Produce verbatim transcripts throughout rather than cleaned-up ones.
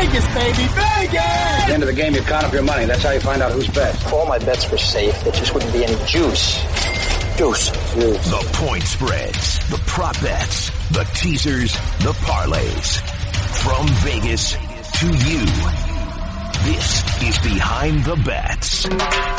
Vegas, baby, Vegas! At the end of the game, you count up your money. That's how you find out who's best. If all my bets were safe, there just wouldn't be any juice. Juice. Juice. The point spreads, the prop bets, the teasers, the parlays. From Vegas to you, this is Behind the Bets.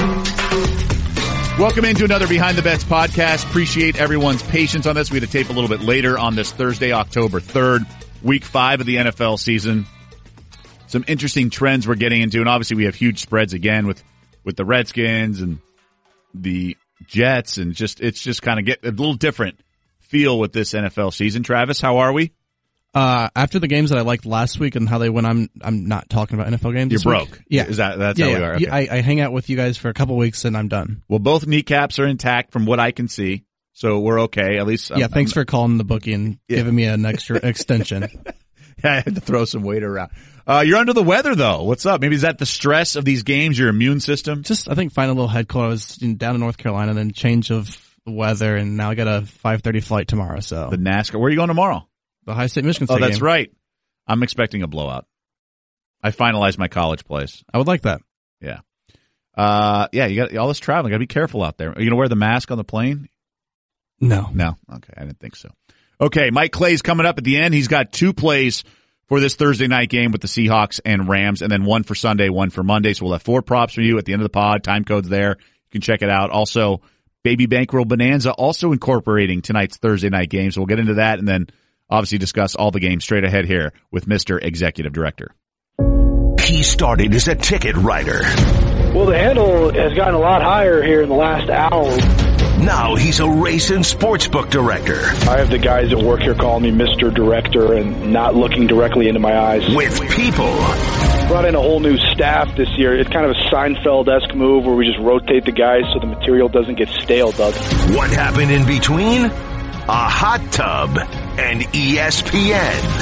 Welcome into another Behind the Bets podcast. Appreciate everyone's patience on this. We had to tape a little bit later on this Thursday, October third, week five of the N F L season. Some interesting trends we're getting into, and obviously we have huge spreads again with, with the Redskins and the Jets, and just it's just kind of get a little different feel with this N F L season. Travis, how are we? Uh, after the games that I liked last week and how they went, I'm I'm not talking about N F L games. You're this broke. Week. Yeah, is that that's yeah, how yeah. we are? Okay. I, I hang out with you guys for a couple weeks and I'm done. Well, both kneecaps are intact from what I can see, so we're okay. At least, yeah. I'm, thanks I'm, for calling the bookie and yeah. giving me an extra extension. I had to throw some weight around. Uh, you're under the weather though. What's up? Maybe is that the stress of these games? Your immune system? Just I think find a little head cold. I was in, down in North Carolina, then change of weather, and now I got a five thirty flight tomorrow. So the NASCAR. Where are you going tomorrow? The High State Michigan State. Oh, that's game. right. I'm expecting a blowout. I finalized my college place. I would like that. Yeah. Uh, yeah, you got all this traveling. Got to be careful out there. Are you going to wear the mask on the plane? No. No. Okay. I didn't think so. Okay. Mike Clay's coming up at the end. He's got two plays for this Thursday night game with the Seahawks and Rams, and then one for Sunday, one for Monday. So we'll have four props for you at the end of the pod. Time code's there. You can check it out. Also, Baby Bankroll Bonanza also incorporating tonight's Thursday night game. So we'll get into that and then obviously discuss all the games straight ahead here with Mister Executive Director. He started as a ticket writer. Well, the handle has gotten a lot higher here in the last hour. Now he's a race and sportsbook director. I have the guys that work here calling me Mister Director and not looking directly into my eyes. With people. Brought in a whole new staff this year. It's kind of a Seinfeld-esque move where we just rotate the guys so the material doesn't get stale, Doug. What happened in between? A hot tub and E S P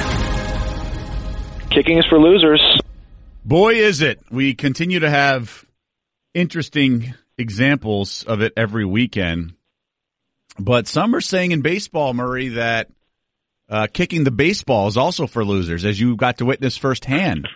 N. Kicking is for losers. Boy, is it. We continue to have interesting examples of it every weekend. But some are saying in baseball, Murray, that uh, kicking the baseball is also for losers, as you got to witness firsthand.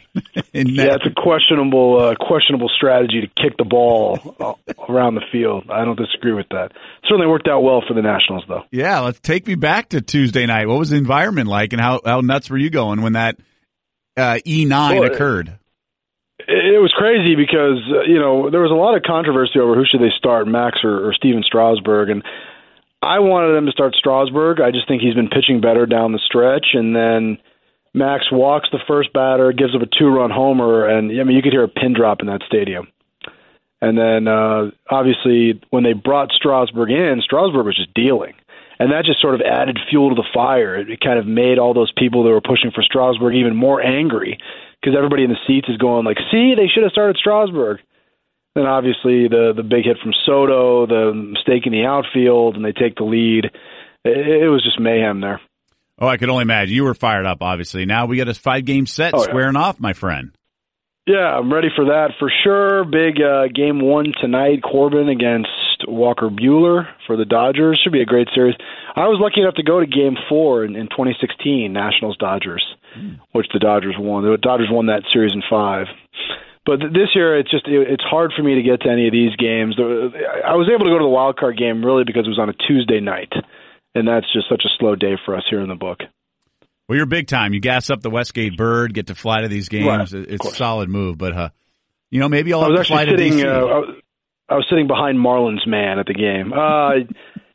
Yeah, it's a questionable, uh, questionable strategy to kick the ball around the field. I don't disagree with that. Certainly worked out well for the Nationals, though. Yeah, let's take me back to Tuesday night. What was the environment like, and how, how nuts were you going when that uh, E nine well, occurred? It, it was crazy because, uh, you know, there was a lot of controversy over who should they start, Max or, or Steven Strasburg, and I wanted them to start Strasburg. I just think he's been pitching better down the stretch, and then Max walks the first batter, gives up a two-run homer, and I mean you could hear a pin drop in that stadium. And then uh, obviously when they brought Strasburg in, Strasburg was just dealing, and that just sort of added fuel to the fire. It, it kind of made all those people that were pushing for Strasburg even more angry because everybody in the seats is going like, "See, they should have started Strasburg." Then obviously the the big hit from Soto, the mistake in the outfield, and they take the lead. It, it was just mayhem there. Oh, I could only imagine. You were fired up, obviously. Now we got a five-game set oh, squaring yeah. off, my friend. Yeah, I'm ready for that for sure. Big uh, game one tonight, Corbin against Walker Buehler for the Dodgers. Should be a great series. I was lucky enough to go to game four in, in twenty sixteen, Nationals-Dodgers, mm. which the Dodgers won. The Dodgers won that series in five. But this year, it's just it, it's hard for me to get to any of these games. I was able to go to the wild card game really because it was on a Tuesday night. And that's just such a slow day for us here in the book. Well, you're big time. You gas up the Westgate Bird, get to fly to these games. Right, it's a solid move. But, uh, you know, maybe I'll have to fly to D C. Uh, I, was, I was sitting behind Marlins man at the game. Uh,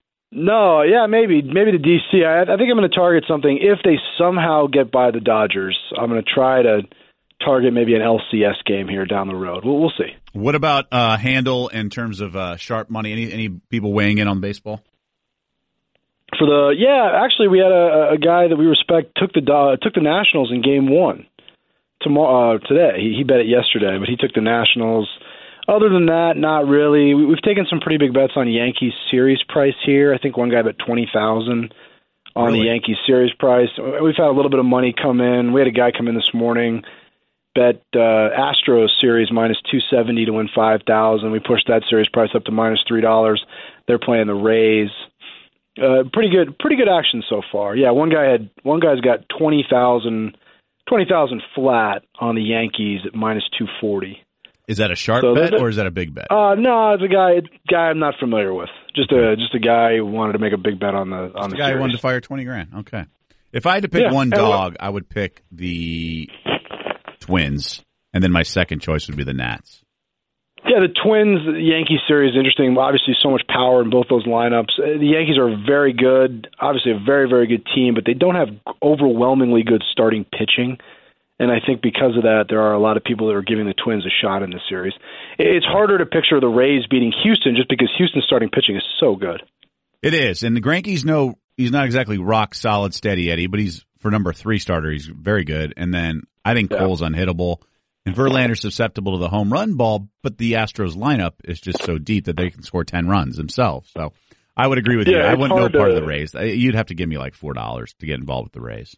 no, yeah, maybe maybe to D C. I, I think I'm going to target something. If they somehow get by the Dodgers, I'm going to try to target maybe an L C S game here down the road. We'll, we'll see. What about uh, handle in terms of uh, sharp money? Any, any people weighing in on baseball? For the yeah, actually, we had a, a guy that we respect took the uh, took the Nationals in Game One tomorrow uh, today. He, he bet it yesterday, but he took the Nationals. Other than that, not really. We, we've taken some pretty big bets on Yankees series price here. I think one guy bet twenty thousand on really? the Yankees series price. We've had a little bit of money come in. We had a guy come in this morning bet uh, Astros series minus two seventy to win five thousand. We pushed that series price up to minus three dollars. They're playing the Rays. Uh, pretty good, pretty good action so far. Yeah, one guy had one guy's got twenty thousand, twenty thousand flat on the Yankees at minus two forty. Is that a sharp So bet that- or is that a big bet? Uh, no, it's a guy guy I'm not familiar with. Just a just a guy who wanted to make a big bet on the on the the guy who series. wanted to fire twenty grand. Okay. If I had to pick Yeah, one and dog, I would pick the Twins, and then my second choice would be the Nats. Yeah, the Twins Yankees series is interesting. Obviously, so much power in both those lineups. Uh, The Yankees are very good, obviously a very, very good team, but they don't have overwhelmingly good starting pitching. And I think because of that, there are a lot of people that are giving the Twins a shot in this series. It's harder to picture the Rays beating Houston just because Houston's starting pitching is so good. It is, and the Greinke's no, he's not exactly rock solid steady Eddie, but he's for number three starter, he's very good. And then I think Yeah. Cole's unhittable, and Verlander's susceptible to the home run ball, but the Astros lineup is just so deep that they can score ten runs themselves. So I would agree with you. Yeah, I it's wouldn't know hard part to- of the Rays. You'd have to give me like four dollars to get involved with the Rays.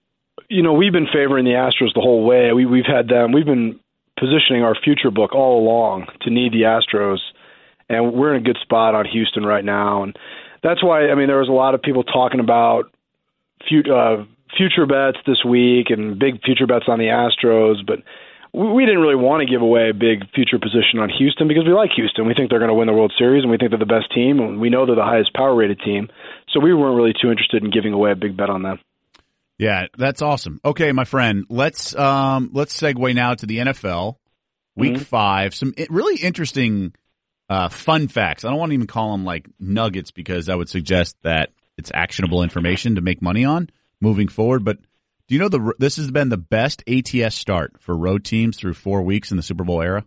You know, we've been favoring the Astros the whole way. We, we've had them. We've been positioning our future book all along to need the Astros, and we're in a good spot on Houston right now. And that's why, I mean, there was a lot of people talking about future, uh, future bets this week and big future bets on the Astros, but we, we didn't really want to give away a big future position on Houston because we like Houston. We think they're going to win the World Series, and we think they're the best team, and we know they're the highest power-rated team. So we weren't really too interested in giving away a big bet on them. Yeah, that's awesome. Okay, my friend, let's um let's segue now to the N F L Week Mm-hmm. Five. Some i- really interesting uh, fun facts. I don't want to even call them like nuggets because that would suggest that it's actionable information to make money on moving forward. But do you know the this has been the best A T S start for road teams through four weeks in the Super Bowl era?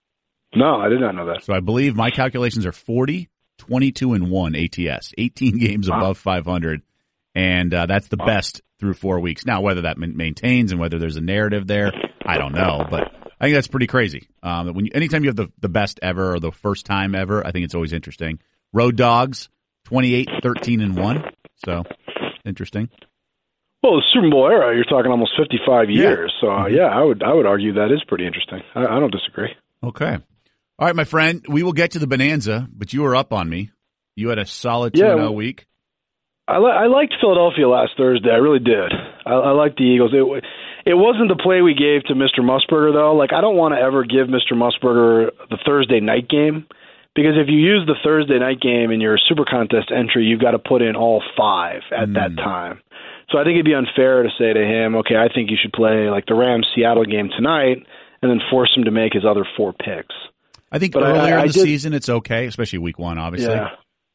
No, I did not know that. So I believe my calculations are forty, twenty-two, and one A T S, eighteen games Wow. above five hundred, and uh, that's the Wow. best through four weeks. Now, whether that ma- maintains and whether there's a narrative there, I don't know, but I think that's pretty crazy. Um, when you, anytime you have the, the best ever or the first time ever, I think it's always interesting. Road Dogs, twenty-eight, thirteen, and one. So, interesting. Well, the Super Bowl era, you're talking almost fifty-five Yeah. years. So, uh, yeah, I would I would argue that is pretty interesting. I, I don't disagree. Okay. All right, my friend, we will get to the Bonanza, but you were up on me. You had a solid two Yeah. and oh week. I, li- I liked Philadelphia last Thursday. I really did. I, I liked the Eagles. It, it wasn't the play we gave to Mister Musburger, though. Like, I don't want to ever give Mister Musburger the Thursday night game because if you use the Thursday night game in your Super Contest entry, you've got to put in all five at Mm. that time. So I think it'd be unfair to say to him, okay, I think you should play like the Rams-Seattle game tonight and then force him to make his other four picks. I think But I- earlier I in the did- season it's okay, especially week one, obviously. Yeah.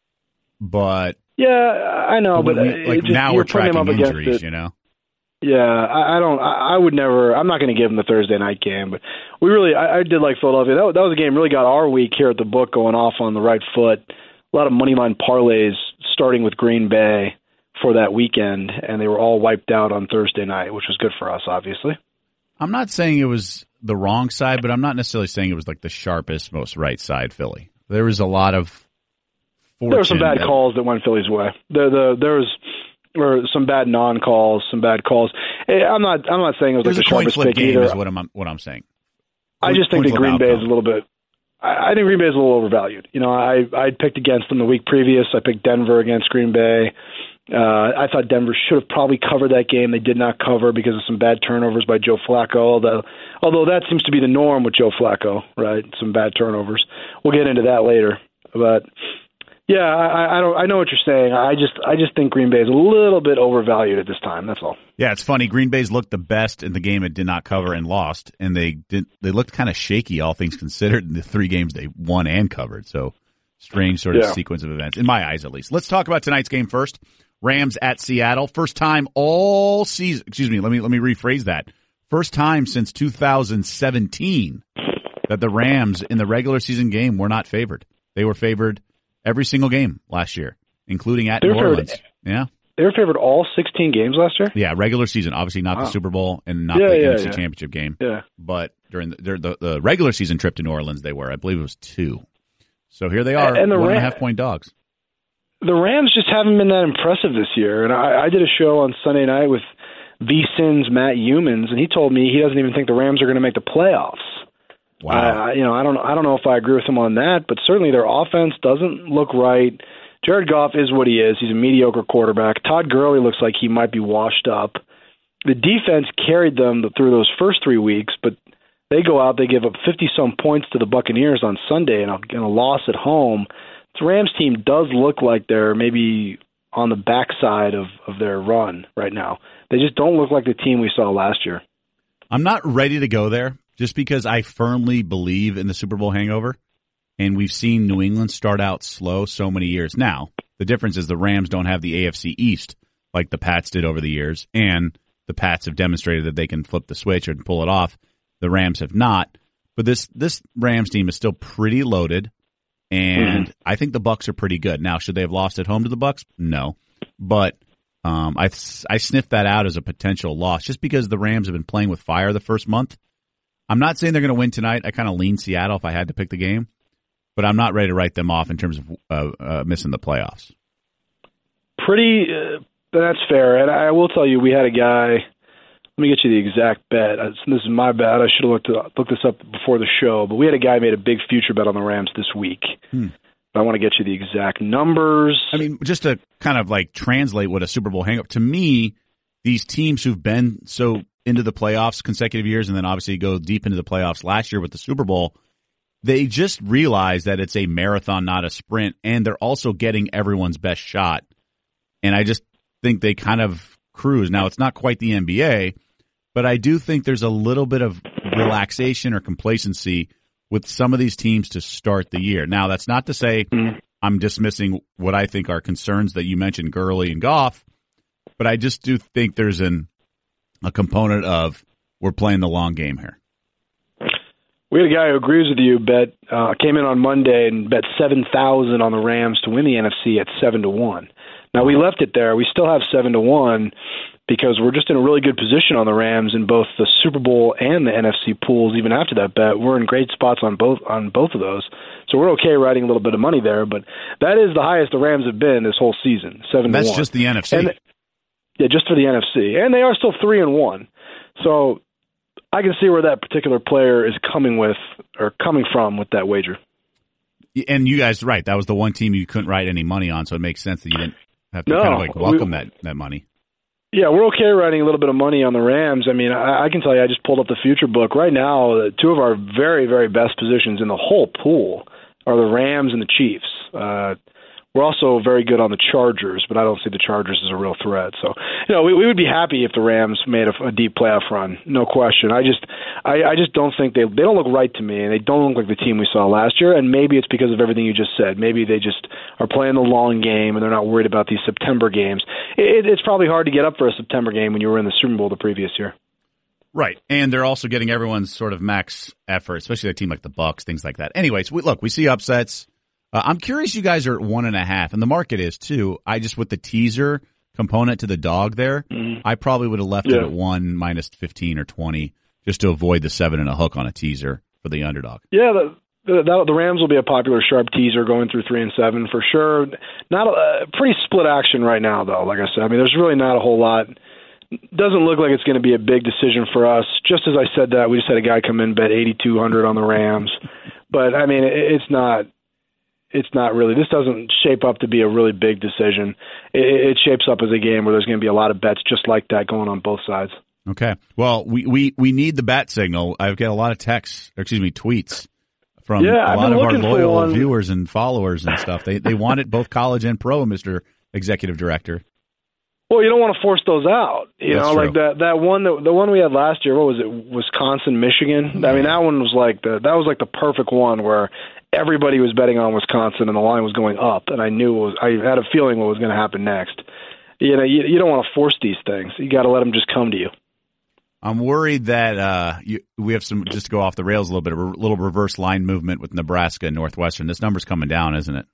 But Yeah, I know, but, when we- uh, like it just- now you're we're putting him tracking up against injuries, it. you know. Yeah, I, I don't. I, I would never. I'm not going to give him the Thursday night game, but we really. I, I did like Philadelphia. That, that was a game really got our week here at the book going off on the right foot. A lot of money line parlays starting with Green Bay for that weekend, and they were all wiped out on Thursday night, which was good for us, obviously. I'm not saying it was the wrong side, but I'm not necessarily saying it was like the sharpest, most right side Philly. There was a lot of fortune. There were some bad that- calls that went Philly's way. The the there was. Or some bad non-calls, some bad calls. Eh, I'm not. I'm not saying it was It was like a the coin sharpest flip pick game, either. is what I'm what I'm saying. I just think Coin that flip Green Bay is outcome. a little bit. I, I think Green Bay is a little overvalued. You know, I I picked against them the week previous. I picked Denver against Green Bay. Uh, I thought Denver should have probably covered that game. They did not cover because of some bad turnovers by Joe Flacco. Although, although that seems to be the norm with Joe Flacco, right? Some bad turnovers. We'll get into that later, but. Yeah, I, I don't. I know what you're saying. I just, I just think Green Bay is a little bit overvalued at this time. That's all. Yeah, it's funny. Green Bay's looked the best in the game it did not cover and lost, and they did. They looked kind of shaky, all things considered, in the three games they won and covered. So strange sort of Yeah. sequence of events, in my eyes at least. Let's talk about tonight's game first. Rams at Seattle. First time all season. Excuse me. Let me let me rephrase that. First time since two thousand seventeen that the Rams in the regular season game were not favored. They were favored every single game last year, including at They were New favored- Orleans. Yeah. They were favored all sixteen games last year. Yeah, regular season, obviously not Wow. the Super Bowl and not Yeah, the yeah, N F C yeah. Championship game. Yeah. But during the, during the the regular season trip to New Orleans, they were. I believe it was two. So here they are, And the one and a Ram- half point dogs. The Rams just haven't been that impressive this year. And I, I did a show on Sunday night with V-Sin's Matt Humans, and he told me he doesn't even think the Rams are going to make the playoffs. Wow. I, you know, I don't, I don't know if I agree with him on that, but certainly their offense doesn't look right. Jared Goff is what he is. He's a mediocre quarterback. Todd Gurley looks like he might be washed up. the defense carried them through those first three weeks, but they go out, they give up fifty-some points to the Buccaneers on Sunday and a, and a loss at home. The Rams team does look like they're maybe on the backside of, of their run right now. They just don't look like the team we saw last year. I'm not ready to go there just because I firmly believe in the Super Bowl hangover, and we've seen New England start out slow so many years. Now, the difference is the Rams don't have the A F C East like the Pats did over the years, and the Pats have demonstrated that they can flip the switch and pull it off. The Rams have not. But this this Rams team is still pretty loaded, and mm-hmm. I think the Bucs are pretty good. Now, should they have lost at home to the Bucs? No. But um, I I sniffed that out as a potential loss just because the Rams have been playing with fire the first month. I'm not saying they're going to win tonight. I kind of lean Seattle if I had to pick the game, but I'm not ready to write them off in terms of uh, uh, missing the playoffs. Pretty, uh, that's fair. And I will tell you, we had a guy. Let me get you the exact bet. This is my bad. I should have looked looked this up before the show, but we had a guy made a big future bet on the Rams this week. Hmm. I want to get you the exact numbers. I mean, just to kind of like translate what a Super Bowl hang-up, to me, these teams who've been so into the playoffs consecutive years and then obviously go deep into the playoffs last year with the Super Bowl, they just realize that it's a marathon, not a sprint, and they're also getting everyone's best shot. And I just think they kind of cruise. Now, it's not quite the N B A, but I do think there's a little bit of relaxation or complacency with some of these teams to start the year. Now, that's not to say I'm dismissing what I think are concerns that you mentioned, Gurley and Goff, but I just do think there's an a component of we're playing the long game here. We had a guy who agrees with you, bet uh, came in on Monday and bet seven thousand on the Rams to win the N F C at seven to one. Now, we left it there. We still have seven to one because we're just in a really good position on the Rams in both the Super Bowl and the N F C pools. Even after that bet, we're in great spots on both on both of those. So we're okay writing a little bit of money there, but that is the highest the Rams have been this whole season, seven to one. That's just the N F C. And, yeah, just for the N F C. And they are still three and one. So I can see where that particular player is coming with or coming from with that wager. And you guys, right, that was the one team you couldn't write any money on, so it makes sense that you didn't have to no, kind of like welcome we, that, that money. Yeah, we're okay writing a little bit of money on the Rams. I mean, I, I can tell you, I just pulled up the future book. Right now, uh, two of our very, very best positions in the whole pool are the Rams and the Chiefs. Uh, we're also very good on the Chargers, but I don't see the Chargers as a real threat. So, you know, we, we would be happy if the Rams made a, a deep playoff run, no question. I just, I, I just don't think they they don't look right to me, and they don't look like the team we saw last year. And maybe it's because of everything you just said. Maybe they just are playing the long game, and they're not worried about these September games. It, it's probably hard to get up for a September game when you were in the Super Bowl the previous year. Right, and they're also getting everyone's sort of max effort, especially a team like the Bucs, things like that. Anyways, we, look, we see upsets. Uh, I'm curious, you guys are at one and a half, and the market is too. I just, with the teaser component to the dog there, mm-hmm. I probably would have left yeah. it at one minus fifteen or twenty just to avoid the seven and a hook on a teaser for the underdog. Yeah, the, the, the Rams will be a popular sharp teaser going through three and seven for sure. Not a, a pretty split action right now, though. Like I said, I mean, there's really not a whole lot. Doesn't look like it's going to be a big decision for us. Just as I said that, we just had a guy come in bet eighty-two hundred on the Rams, but I mean, it, it's not. It's not really. This doesn't shape up to be a really big decision. It, it shapes up as a game where there's going to be a lot of bets just like that going on both sides. Okay. Well, we, we, we need the bat signal. I've got a lot of texts, or excuse me, tweets from yeah, a I've lot of our loyal one. viewers and followers and stuff. They they want it both college and pro, Mister Executive Director. Well, you don't want to force those out. You That's know, true. like that that one that the one we had last year. What was it? Wisconsin, Michigan. I mean, that one was like the that was like the perfect one where everybody was betting on Wisconsin and the line was going up, and I knew it was, I had a feeling what was going to happen next. You know, you, you don't want to force these things. You got to let them just come to you. I'm worried that uh, you, we have some, just to go off the rails a little bit, a re- little reverse line movement with Nebraska and Northwestern. This number's coming down, isn't it?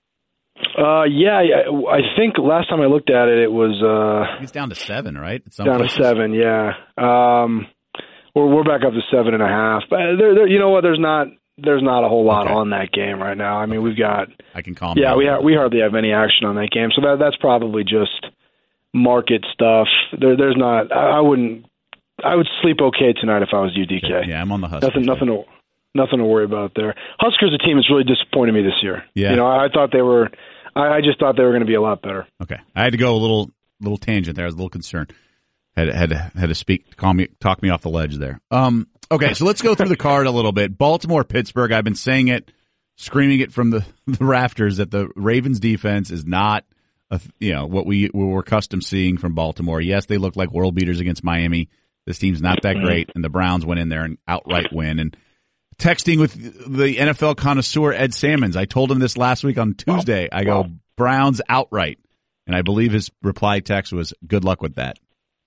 Uh, yeah, I, I think last time I looked at it, it was uh, it's down to seven, right? Some down places. to seven, yeah. Um, we're we're back up to seven and a half. But there, there, you know what? There's not. There's not a whole lot okay. on that game right now. I mean, we've got. I can calm. Yeah, down. we ha- we hardly have any action on that game, so that that's probably just market stuff. There, there's not. I, I wouldn't. I would sleep okay tonight if I was you, D K. Yeah, I'm on the Huskers. Nothing, nothing to, nothing to worry about there. Huskers, a team that's really disappointed me this year. Yeah. You know, I, I thought they were. I, I just thought they were going to be a lot better. Okay, I had to go a little little tangent there. I was a little concerned. Had had had to speak, call me, talk me off the ledge there. Um, okay, so let's go through the card a little bit. Baltimore, Pittsburgh. I've been saying it, screaming it from the, the rafters that the Ravens defense is not, a, you know, what we what we're accustomed seeing from Baltimore. Yes, they look like world beaters against Miami. This team's not that great, and the Browns went in there and outright win. And texting with the N F L connoisseur Ed Salmons, I told him this last week on Tuesday. I go Browns outright, and I believe his reply text was "Good luck with that."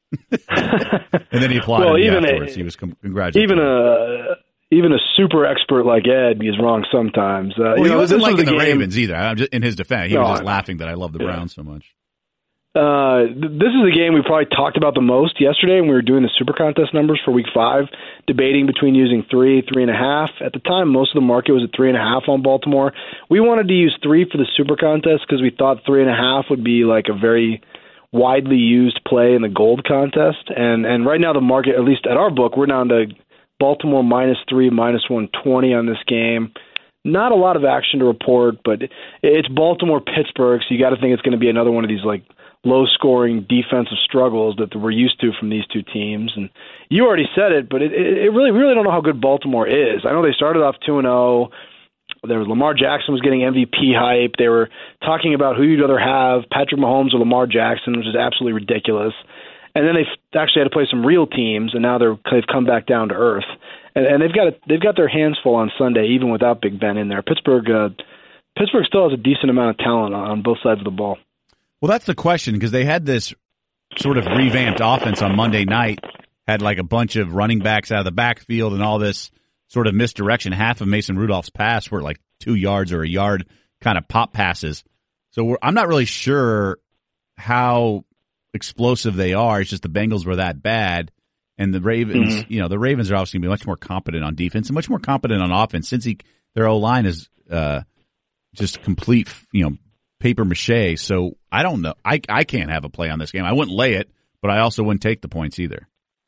And then he applauded well, me even afterwards. A, he was congratulating. Even a even a super expert like Ed is wrong sometimes. Uh, well, you he know, wasn't this liking was the game, Ravens either. I'm just, in his defense, he no, was just I, laughing that I love the Browns yeah. so much. Uh, th- this is the game we probably talked about the most yesterday when we were doing the Super Contest numbers for Week Five, debating between using three, three and a half. At the time, most of the market was at three and a half on Baltimore. We wanted to use three for the Super Contest because we thought three and a half would be like a very widely used play in the gold contest. And and right now the market, at least at our book, we're down to Baltimore minus three, minus one twenty on this game. Not a lot of action to report, but it's Baltimore-Pittsburgh, so you got to think it's going to be another one of these like low-scoring defensive struggles that we're used to from these two teams. And you already said it, but it, it really, we really don't know how good Baltimore is. I know they started off two and oh. There was Lamar Jackson was getting M V P hype. They were talking about who you'd rather have, Patrick Mahomes or Lamar Jackson, which is absolutely ridiculous. And then they've actually had to play some real teams, and now they're they've come back down to earth. And, and they've got a, they've got their hands full on Sunday, even without Big Ben in there. Pittsburgh uh, Pittsburgh still has a decent amount of talent on, on both sides of the ball. Well, that's the question, because they had this sort of revamped offense on Monday night, had like a bunch of running backs out of the backfield and all this sort of misdirection. Half of Mason Rudolph's pass were like two yards or a yard kind of pop passes. So we're, I'm not really sure how explosive they are. It's just the Bengals were that bad. And the Ravens, mm-hmm. you know, the Ravens are obviously going to be much more competent on defense and much more competent on offense since he, their O-line is uh, just complete, you know, paper mache. So I don't know. I, I can't have a play on this game. I wouldn't lay it, but I also wouldn't take the points either.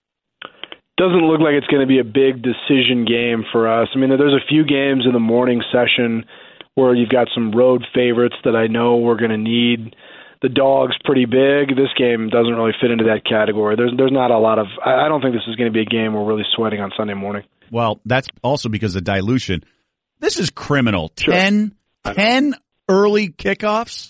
Doesn't look like it's going to be a big decision game for us. I mean, there's a few games in the morning session where you've got some road favorites that I know we're going to need. The dog's pretty big. This game doesn't really fit into that category. There's there's not a lot of – I don't think this is going to be a game we're really sweating on Sunday morning. Well, that's also because of dilution. This is criminal. Sure. Ten, ten early kickoffs?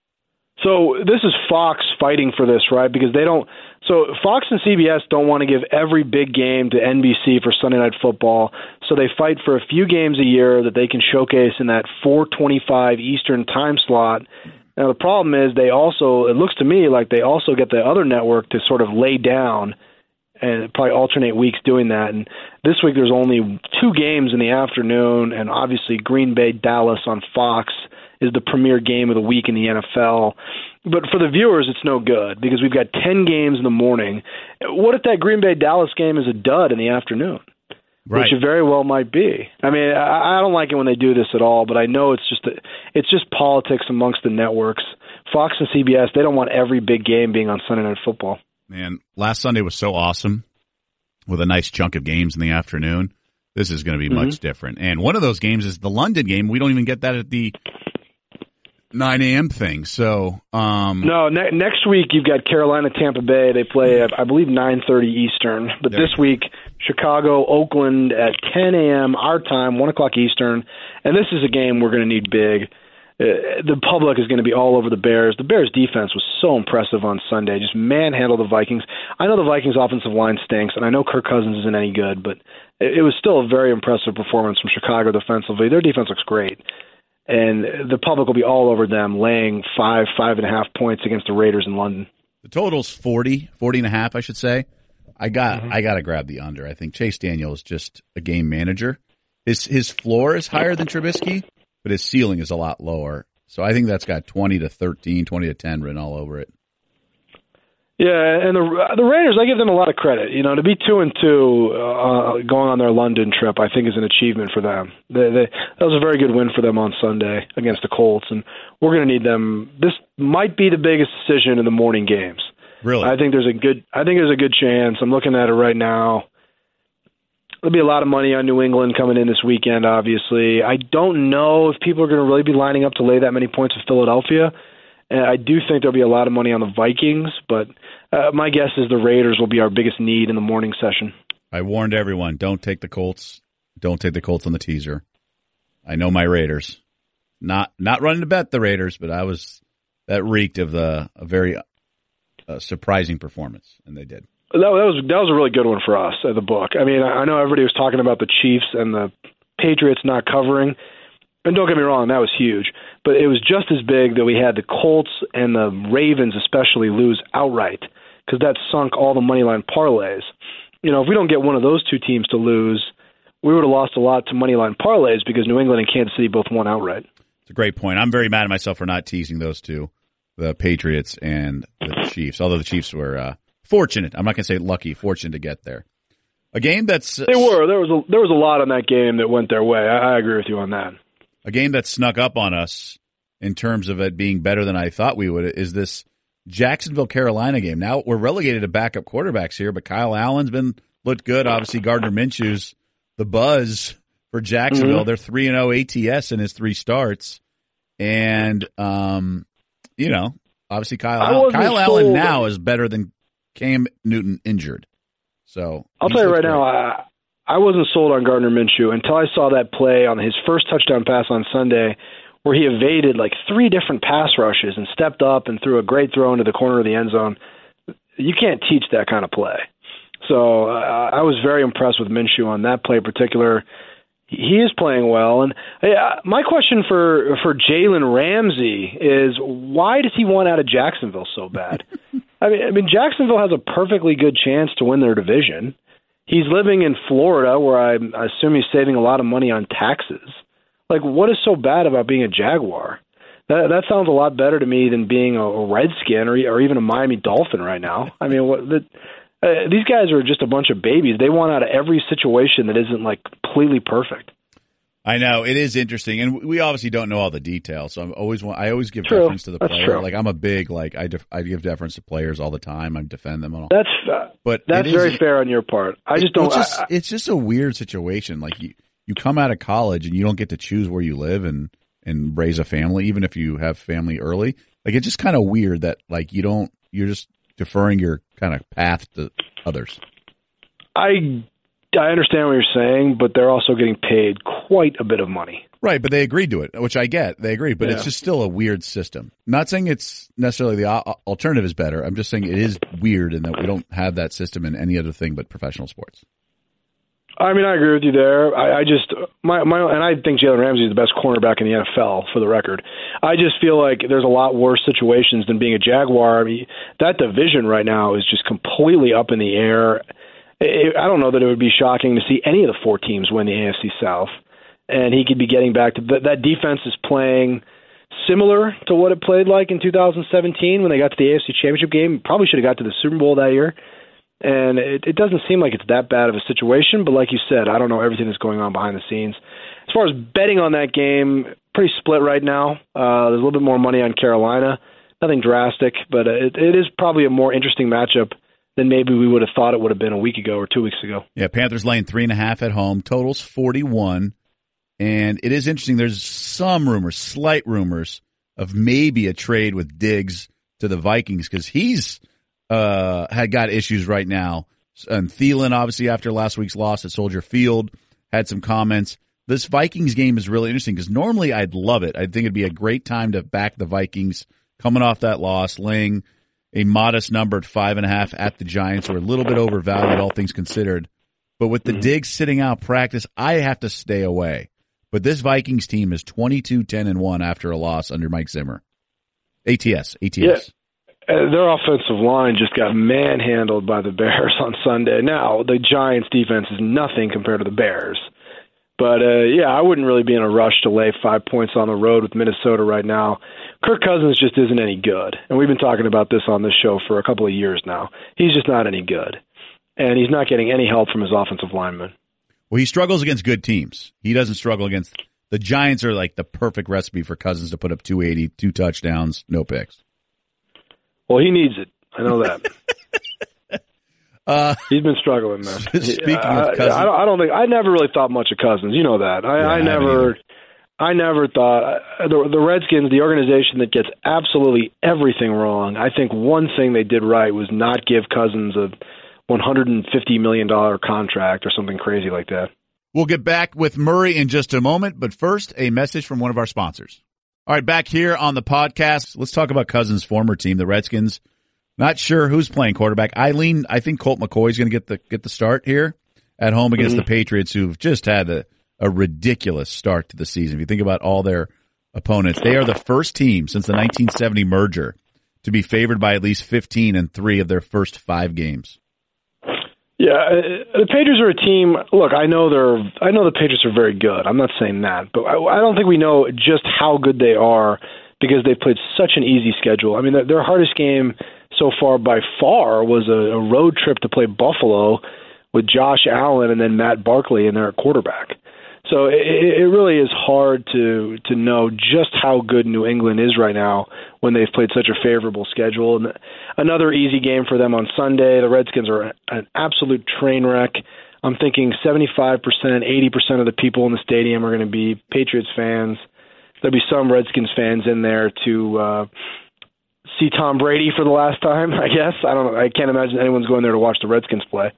So this is Fox fighting for this, right? Because they don't – so Fox and C B S don't want to give every big game to N B C for Sunday Night Football, so they fight for a few games a year that they can showcase in that four twenty-five Eastern time slot. Now, the problem is they also, it looks to me like they also get the other network to sort of lay down and probably alternate weeks doing that. And this week there's only two games in the afternoon, and obviously Green Bay, Dallas on Fox is the premier game of the week in the N F L. But for the viewers, it's no good because we've got ten games in the morning. What if that Green Bay-Dallas game is a dud in the afternoon? Right. Which it very well might be. I mean, I, I don't like it when they do this at all, but I know it's just a, it's just politics amongst the networks. Fox and C B S, they don't want every big game being on Sunday Night Football. Man, last Sunday was so awesome with a nice chunk of games in the afternoon. This is going to be mm-hmm. much different. And one of those games is the London game. We don't even get that at the nine a.m. thing. So um, no, ne- next week you've got Carolina, Tampa Bay. They play at, I believe, nine thirty Eastern. But this week, Chicago, Oakland at ten a.m. our time, one o'clock Eastern. And this is a game we're going to need big. Uh, the public is going to be all over the Bears. The Bears' defense was so impressive on Sunday. Just manhandled the Vikings. I know the Vikings' offensive line stinks, and I know Kirk Cousins isn't any good, but it, it was still a very impressive performance from Chicago defensively. Their defense looks great. And the public will be all over them laying five, five and a half points against the Raiders in London. The total's forty, forty and a half, I should say. I got, mm-hmm. I got to grab the under. I think Chase Daniel is just a game manager. His his floor is higher than Trubisky, but his ceiling is a lot lower. So I think that's got twenty to thirteen, twenty to ten written all over it. Yeah, and the the Raiders, I give them a lot of credit. You know, to be two and two uh, going on their London trip, I think is an achievement for them. They, they, that was a very good win for them on Sunday against the Colts, and we're going to need them. This might be the biggest decision in the morning games. Really, I think there's a good. I think there's a good chance. I'm looking at it right now. There'll be a lot of money on New England coming in this weekend. Obviously, I don't know if people are going to really be lining up to lay that many points with Philadelphia. And I do think there'll be a lot of money on the Vikings, but uh, my guess is the Raiders will be our biggest need in the morning session. I warned everyone, don't take the Colts. Don't take the Colts on the teaser. I know my Raiders. Not not running to bet the Raiders, but I was that reeked of the a very uh, surprising performance, and they did. That, that was that was a really good one for us at the book. I mean, I know everybody was talking about the Chiefs and the Patriots not covering, and don't get me wrong, that was huge. But it was just as big that we had the Colts and the Ravens especially lose outright, because that sunk all the money line parlays. You know, if we don't get one of those two teams to lose, we would have lost a lot to money line parlays because New England and Kansas City both won outright. It's a great point. I'm very mad at myself for not teasing those two, the Patriots and the Chiefs, although the Chiefs were uh, fortunate. I'm not going to say lucky, fortunate to get there. A game that's... Uh, they were. There was a, there was a lot on that game that went their way. I, I agree with you on that. A game that snuck up on us in terms of it being better than I thought we would is this Jacksonville-Carolina game. Now, we're relegated to backup quarterbacks here, but Kyle Allen's been looked good. Obviously, Gardner Minshew's the buzz for Jacksonville. Mm-hmm. They're three and oh A T S in his three starts. And, um, you know, obviously Kyle, Allen, Kyle Allen now is better than Cam Newton injured. So I'll tell you right great. now, I, I wasn't sold on Gardner Minshew until I saw that play on his first touchdown pass on Sunday where he evaded like three different pass rushes and stepped up and threw a great throw into the corner of the end zone. You can't teach that kind of play. So uh, I was very impressed with Minshew on that play in particular. He is playing well. And uh, my question for, for Jalen Ramsey is, why does he want out of Jacksonville so bad? I mean, I mean, Jacksonville has a perfectly good chance to win their division. He's living in Florida, where I, I assume he's saving a lot of money on taxes. Like, what is so bad about being a Jaguar? That, that sounds a lot better to me than being a, a Redskin or, or even a Miami Dolphin right now. I mean, what the... Uh, these guys are just a bunch of babies. They want out of every situation that isn't like completely perfect. I know it is interesting, and we obviously don't know all the details. So I'm always I always give true. deference to the That's player. True. Like I'm a big like I def, I give deference to players all the time. I defend them all. That's uh, but that's very is, fair on your part. I just don't. It's just, I, it's just a weird situation. Like you you come out of college and you don't get to choose where you live and and raise a family, even if you have family early. Like it's just kind of weird that like you don't you're just deferring your kind of path to others. I I understand what you're saying, but they're also getting paid quite a bit of money. Right, but they agreed to it, which I get. They agree, but yeah. it's just still a weird system. Not saying it's necessarily the alternative is better. I'm just saying it is weird in that we don't have that system in any other thing but professional sports. I mean, I agree with you there. I, I just my my and I think Jalen Ramsey is the best cornerback in the N F L for the record. I just feel like there's a lot worse situations than being a Jaguar. I mean, that division right now is just completely up in the air. It, I don't know that it would be shocking to see any of the four teams win the A F C South, and he could be getting back to that. That defense is playing similar to what it played like in two thousand seventeen when they got to the A F C Championship game. Probably should have got to the Super Bowl that year. And it, it doesn't seem like it's that bad of a situation, but like you said, I don't know everything that's going on behind the scenes. As far as betting on that game, pretty split right now. Uh, there's a little bit more money on Carolina. Nothing drastic, but it, it is probably a more interesting matchup than maybe we would have thought it would have been a week ago or two weeks ago. Yeah, Panthers laying three and a half at home. Totals forty-one. And it is interesting. There's some rumors, slight rumors, of maybe a trade with Diggs to the Vikings because he's uh, had got issues right now. And Thielen, obviously, after last week's loss at Soldier Field, had some comments. This Vikings game is really interesting because normally I'd love it. I think it'd be a great time to back the Vikings coming off that loss, laying a modest number at five and a half at the Giants, or a little bit overvalued, all things considered. But with the mm-hmm. Diggs sitting out practice, I have to stay away. But this Vikings team is twenty-two ten and one after a loss under Mike Zimmer. A T S, A T S. Yeah. Uh, their offensive line just got manhandled by the Bears on Sunday. Now, the Giants' defense is nothing compared to the Bears. But, uh, yeah, I wouldn't really be in a rush to lay five points on the road with Minnesota right now. Kirk Cousins just isn't any good. And we've been talking about this on this show for a couple of years now. He's just not any good. And he's not getting any help from his offensive linemen. Well, he struggles against good teams. He doesn't struggle against – the Giants are like the perfect recipe for Cousins to put up two eighty, two touchdowns, no picks. Well, he needs it. I know that. uh, He's been struggling, man. Speaking uh, of Cousins. I, I don't think – I never really thought much of Cousins. You know that. I, yeah, I never I never thought the, the Redskins, the organization that gets absolutely everything wrong. I think one thing they did right was not give Cousins a one hundred fifty million dollars contract or something crazy like that. We'll get back with Murray in just a moment, but first, a message from one of our sponsors. All right, back here on the podcast, let's talk about Cousins' former team, the Redskins. Not sure who's playing quarterback. I lean, I think Colt McCoy is going to get the get the start here at home against mm-hmm. the Patriots, who've just had a a ridiculous start to the season. If you think about all their opponents, they are the first team since the nineteen seventy merger to be favored by at least fifteen in three of their first five games. Yeah, the Patriots are a team. Look, I know they're. I know the Patriots are very good. I'm not saying that, but I, I don't think we know just how good they are because they've played such an easy schedule. I mean, their, their hardest game so far by far was a, a road trip to play Buffalo with Josh Allen and then Matt Barkley in their quarterback. So it, it really is hard to to know just how good New England is right now when they've played such a favorable schedule. And another easy game for them on Sunday. The Redskins are an absolute train wreck. I'm thinking seventy-five percent, eighty percent of the people in the stadium are going to be Patriots fans. There'll be some Redskins fans in there to uh, see Tom Brady for the last time, I guess. I don't know. I can't imagine anyone's going there to watch the Redskins play.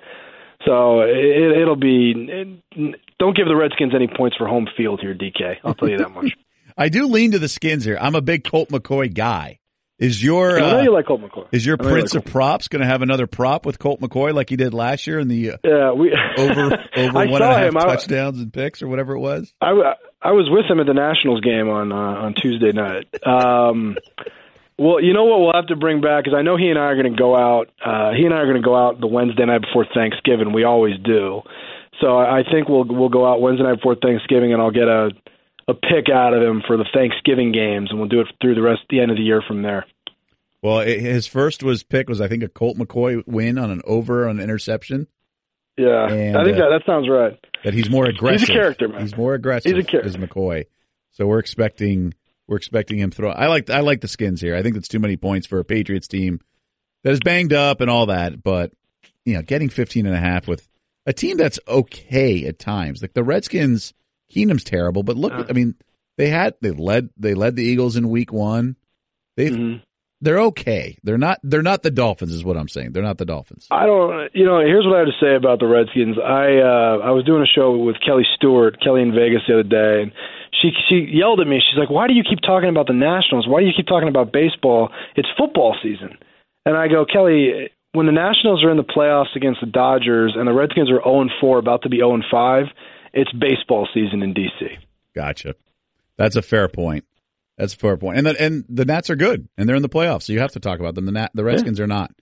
So it, it'll be it, – don't give the Redskins any points for home field here, D K. I'll tell you that much. I do lean to the Skins here. I'm a big Colt McCoy guy. Is your I know uh, you like Colt McCoy. Is your Prince like of Props going to have another prop with Colt McCoy like he did last year in the uh, yeah, we, over over I one and a half him. touchdowns I, and picks or whatever it was? I, I was with him at the Nationals game on uh, on Tuesday night. Um Well, you know what we'll have to bring back is I know he and I are going to go out. Uh, he and I are going to go out the Wednesday night before Thanksgiving. We always do. So I think we'll we'll go out Wednesday night before Thanksgiving, and I'll get a a pick out of him for the Thanksgiving games, and we'll do it through the rest the end of the year from there. Well, it, his first was pick was I think a Colt McCoy win on an over on an interception. Yeah, and, I think uh, that that sounds right. That he's more aggressive. He's a character, man. He's more aggressive. He's a character. As McCoy. So we're expecting. We're expecting him throw. I like I like the Skins here. I think that's too many points for a Patriots team that is banged up and all that. But you know, getting fifteen and a half with a team that's okay at times. Like the Redskins, Keenum's terrible, but look, I mean, they had they led they led the Eagles in week one. They mm-hmm. they're okay. They're not they're not the Dolphins, is what I'm saying. They're not the Dolphins. I don't. You know, here's what I have to say about the Redskins. I uh, I was doing a show with Kelly Stewart, Kelly in Vegas the other day, and She she yelled at me. She's like, "Why do you keep talking about the Nationals? Why do you keep talking about baseball? It's football season." And I go, Kelly, when the Nationals are in the playoffs against the Dodgers and the Redskins are oh and four, about to be oh and five, it's baseball season in D C. Gotcha. That's a fair point. That's a fair point. And the, and the Nats are good, and they're in the playoffs, so you have to talk about them. The Nat, the Redskins yeah. are not.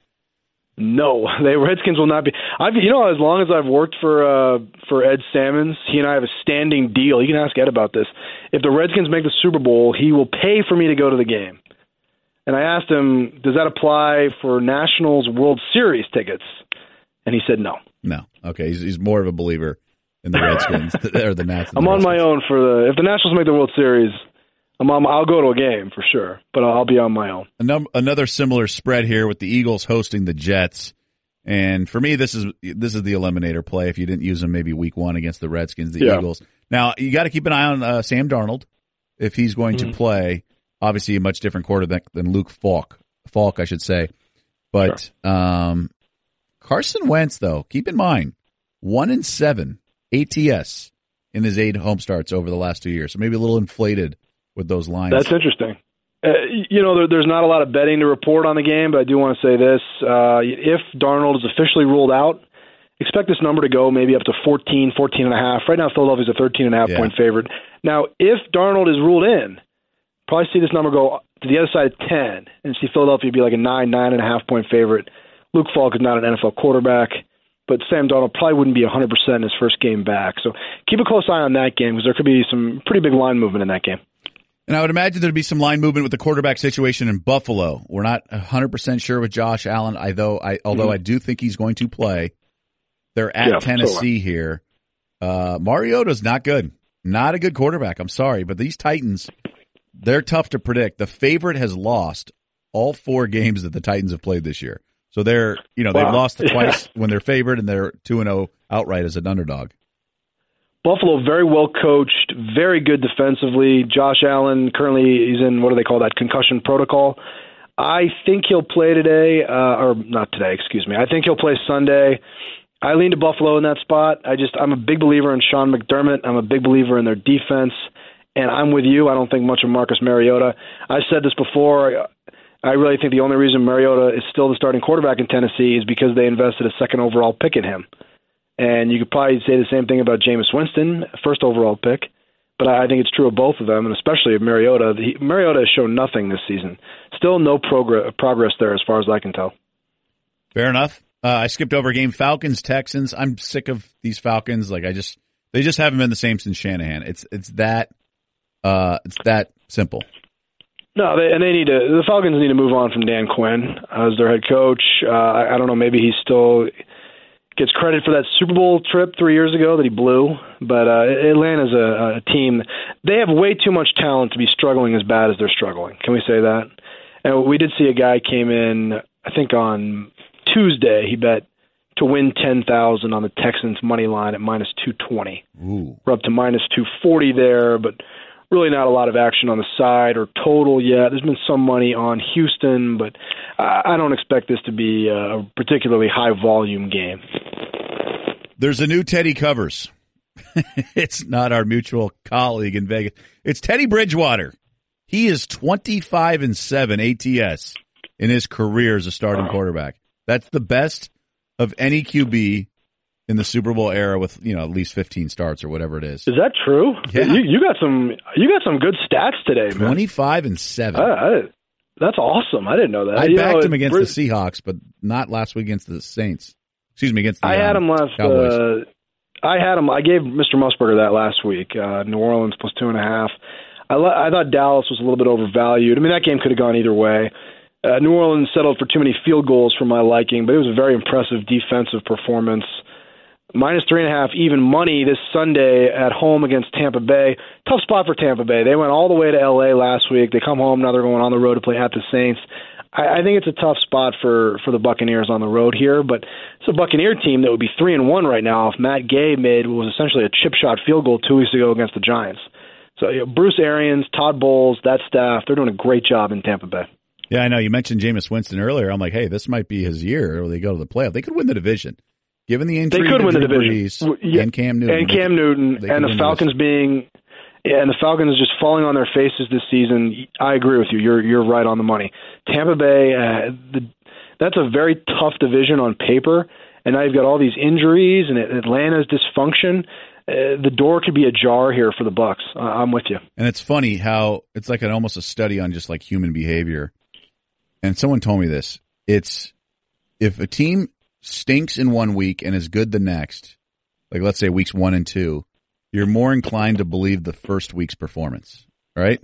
No, the Redskins will not be. I've, you know, as long as I've worked for uh, for Ed Salmons, he and I have a standing deal. You can ask Ed about this. If the Redskins make the Super Bowl, he will pay for me to go to the game. And I asked him, does that apply for Nationals World Series tickets? And he said no. No. Okay, he's, he's more of a believer in the Redskins or the Nats. I'm the on my own for the. If the Nationals make the World Series, I'm on, I'll go to a game for sure, but I'll be on my own. Another similar spread here with the Eagles hosting the Jets, and for me, this is this is the eliminator play. If you didn't use them, maybe Week One against the Redskins, the yeah. Eagles. Now you got to keep an eye on uh, Sam Darnold if he's going mm-hmm. to play. Obviously, a much different quarterback than Luke Falk, Falk, I should say. But sure. um, Carson Wentz, though, keep in mind, one and seven A T S in his eight home starts over the last two years, so maybe a little inflated with those lines. That's interesting. Uh, you know, there, there's not a lot of betting to report on the game, but I do want to say this. Uh, if Darnold is officially ruled out, expect this number to go maybe up to fourteen, fourteen and a half. Right now, Philadelphia's a thirteen and a half yeah. point favorite. Now, if Darnold is ruled in, probably see this number go to the other side of ten and see Philadelphia be like a nine, nine and a half point favorite. Luke Falk is not an N F L quarterback, but Sam Darnold probably wouldn't be one hundred percent in his first game back. So keep a close eye on that game because there could be some pretty big line movement in that game. And I would imagine there'd be some line movement with the quarterback situation in Buffalo. We're not one hundred percent sure with Josh Allen, I, though, I, although mm-hmm. I do think he's going to play. They're at yeah, Tennessee so here. Uh, Mariota's not good. Not a good quarterback. I'm sorry. But these Titans, they're tough to predict. The favorite has lost all four games that the Titans have played this year. So they're, you know, wow. they've lost twice when they're favored, and they're two and oh outright as an underdog. Buffalo, very well coached, very good defensively. Josh Allen, currently he's in, what do they call that, concussion protocol. I think he'll play today, uh, or not today, excuse me. I think he'll play Sunday. I lean to Buffalo in that spot. I just, I'm a big believer in Sean McDermott. I'm a big believer in their defense, and I'm with you. I don't think much of Marcus Mariota. I said this before. I really think the only reason Mariota is still the starting quarterback in Tennessee is because they invested a second overall pick in him. And you could probably say the same thing about Jameis Winston, first overall pick. But I think it's true of both of them, and especially of Mariota. He, Mariota has shown nothing this season. Still no progress, progress there as far as I can tell. Fair enough. Uh, I skipped over a game. Falcons, Texans. I'm sick of these Falcons. Like I just, they just haven't been the same since Shanahan. It's it's that uh, it's that simple. No, they, and they need to. The Falcons need to move on from Dan Quinn as their head coach. Uh, I, I don't know. Maybe he's still gets credit for that Super Bowl trip three years ago that he blew. But uh, Atlanta's a, a team. They have way too much talent to be struggling as bad as they're struggling. Can we say that? And we did see a guy came in, I think on Tuesday, he bet to win ten thousand on the Texans money line at minus two twenty. Ooh. We're up to minus two forty there, but really not a lot of action on the side or total yet. There's been some money on Houston, but I don't expect this to be a particularly high-volume game. There's a new Teddy Covers. It's not our mutual colleague in Vegas. It's Teddy Bridgewater. He is twenty-five and seven A T S in his career as a starting quarterback. That's the best of any Q B in the Super Bowl era with, you know, at least fifteen starts or whatever it is. Is that true? Yeah. You, you got some you got some good stats today, man. twenty-five and seven. I, I, that's awesome. I didn't know that. I you backed know, him against Brid- the Seahawks, but not last week against the Saints. Excuse me, against the I had um, him last Cowboys. uh, I had him I gave Mister Musburger that last week. Uh, New Orleans plus two and a half. I, I thought Dallas was a little bit overvalued. I mean, that game could have gone either way. Uh, New Orleans settled for too many field goals for my liking, but it was a very impressive defensive performance. Minus three and a half, even money this Sunday at home against Tampa Bay. Tough spot for Tampa Bay. They went all the way to L A last week. They come home, now they're going on the road to play at the Saints. I, I think it's a tough spot for, for the Buccaneers on the road here, but it's a Buccaneer team that would be three and one right now if Matt Gay made what was essentially a chip shot field goal two weeks ago against the Giants. So you know, Bruce Arians, Todd Bowles, that staff, they're doing a great job in Tampa Bay. Yeah, I know. You mentioned Jameis Winston earlier. I'm like, hey, this might be his year where they go to the playoff. They could win the division. Given the injury they could to win the Drew division. Brees yeah. and Cam Newton. And Cam Newton and the Falcons the being yeah, and the Falcons just falling on their faces this season. I agree with you. You're you're right on the money. Tampa Bay, uh, the, that's a very tough division on paper, and now you've got all these injuries and Atlanta's dysfunction. Uh, the door could be ajar here for the Bucs. Uh, I'm with you. And it's funny how it's like an almost a study on just like human behavior. And someone told me this. It's if a team stinks in one week and is good the next, like let's say weeks one and two, you're more inclined to believe the first week's performance, right?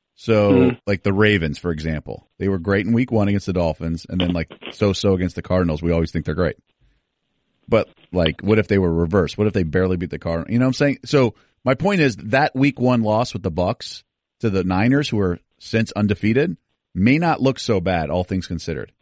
So mm-hmm. like the Ravens, for example, they were great in week one against the Dolphins, and then like so-so against the Cardinals. We always think they're great. But like, what if they were reversed? What if they barely beat the Cardinals? You know what I'm saying? So my point is that week one loss with the Bucs to the Niners, who are since undefeated, may not look so bad, all things considered.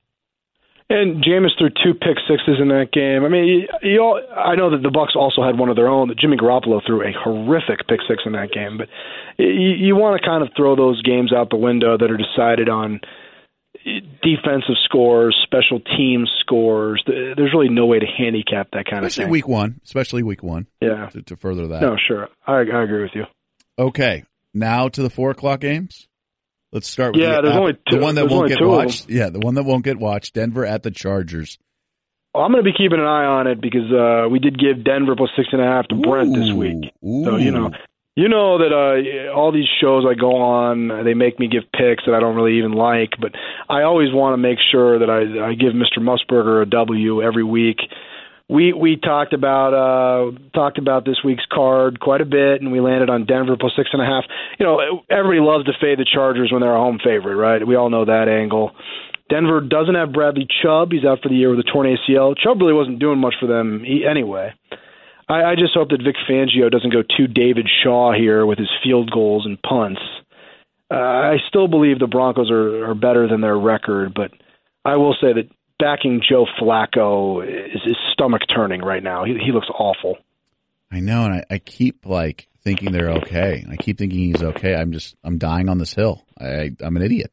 And Jameis threw two pick sixes in that game. I mean, you, you all, I know that the Bucs also had one of their own. That Jimmy Garoppolo threw a horrific pick six in that game. But you, you want to kind of throw those games out the window that are decided on defensive scores, special team scores. There's really no way to handicap that kind especially of thing. Especially week one. Especially week one. Yeah. To, to further that. No, sure. I, I agree with you. Okay. Now to the four o'clock games. Let's start with yeah, the, there's uh, only two, the one that there's won't only get two watched. Yeah, the one that won't get watched. Denver at the Chargers. Well, I'm going to be keeping an eye on it because uh, we did give Denver plus six and a half to Brent Ooh, this week. Ooh. So you know, you know that uh, all these shows I go on, they make me give picks that I don't really even like. But I always want to make sure that I, I give Mister Musburger a W every week. We we talked about uh, talked about this week's card quite a bit, and we landed on Denver plus six and a half. You know, everybody loves to fade the Chargers when they're a home favorite, right? We all know that angle. Denver doesn't have Bradley Chubb. He's out for the year with a torn A C L. Chubb really wasn't doing much for them anyway. I, I just hope that Vic Fangio doesn't go too David Shaw here with his field goals and punts. Uh, I still believe the Broncos are, are better than their record, but I will say that backing Joe Flacco is, is stomach turning right now. He, he looks awful. I know, and I, I keep like thinking they're okay. I keep thinking he's okay. I'm just I'm dying on this hill. I I'm an idiot.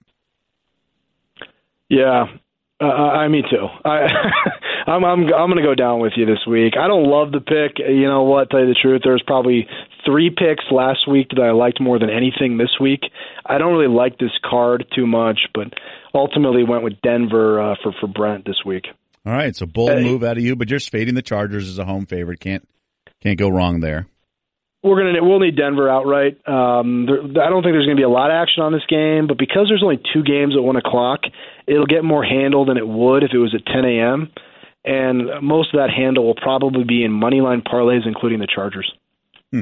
Yeah, uh, I me too. I I'm I'm I'm going to go down with you this week. I don't love the pick. You know what? Tell you the truth, there's probably three picks last week that I liked more than anything this week. I don't really like this card too much, but ultimately went with Denver uh, for for Brent this week. All right, so bold move out of you, but you're fading the Chargers as a home favorite. Can't can't go wrong there. We're gonna we'll need Denver outright. Um, there, I don't think there's gonna be a lot of action on this game, but because there's only two games at one o'clock, it'll get more handle than it would if it was at ten a.m. And most of that handle will probably be in money line parlays, including the Chargers. Hmm.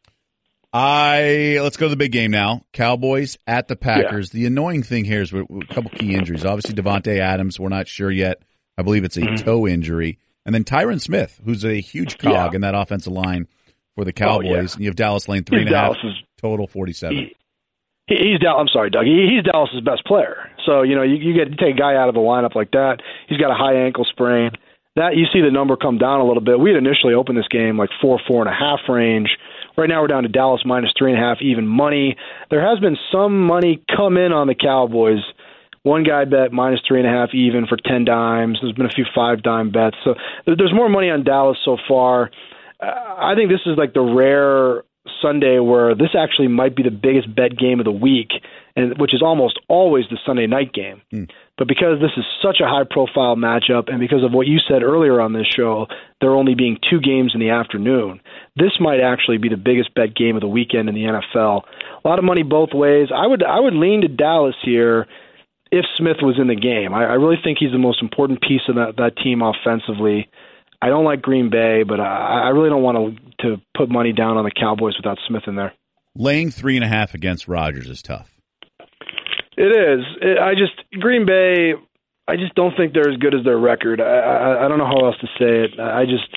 I let's go to the big game now. Cowboys at the Packers. Yeah. The annoying thing here is a couple key injuries. Obviously, Devontae Adams, we're not sure yet. I believe it's a mm-hmm. toe injury. And then Tyron Smith, who's a huge cog yeah. in that offensive line for the Cowboys. Oh, yeah. And you have Dallas Lane, three he's and a half, Dallas's, total forty-seven. He, he's Dallas. I'm sorry, Doug. He, he's Dallas's best player. So, you know, you, you get you take a guy out of the lineup like that. He's got a high ankle sprain. That you see the number come down a little bit. We had initially opened this game like four, four and a half range. Right now we're down to Dallas minus three and a half, even money. There has been some money come in on the Cowboys. One guy bet minus three and a half even for ten dimes. There's been a few five dime bets. So there's more money on Dallas so far. Uh, I think this is like the rare Sunday where this actually might be the biggest bet game of the week, and which is almost always the Sunday night game. Mm. But because this is such a high-profile matchup, and because of what you said earlier on this show, there only being two games in the afternoon, this might actually be the biggest bet game of the weekend in the N F L. A lot of money both ways. I would I would lean to Dallas here if Smith was in the game. I, I really think he's the most important piece of that, that team offensively. I don't like Green Bay, but I, I really don't want to, to put money down on the Cowboys without Smith in there. Laying three and a half against Rodgers is tough. It is. It, I just Green Bay. I just don't think they're as good as their record. I, I, I don't know how else to say it. I just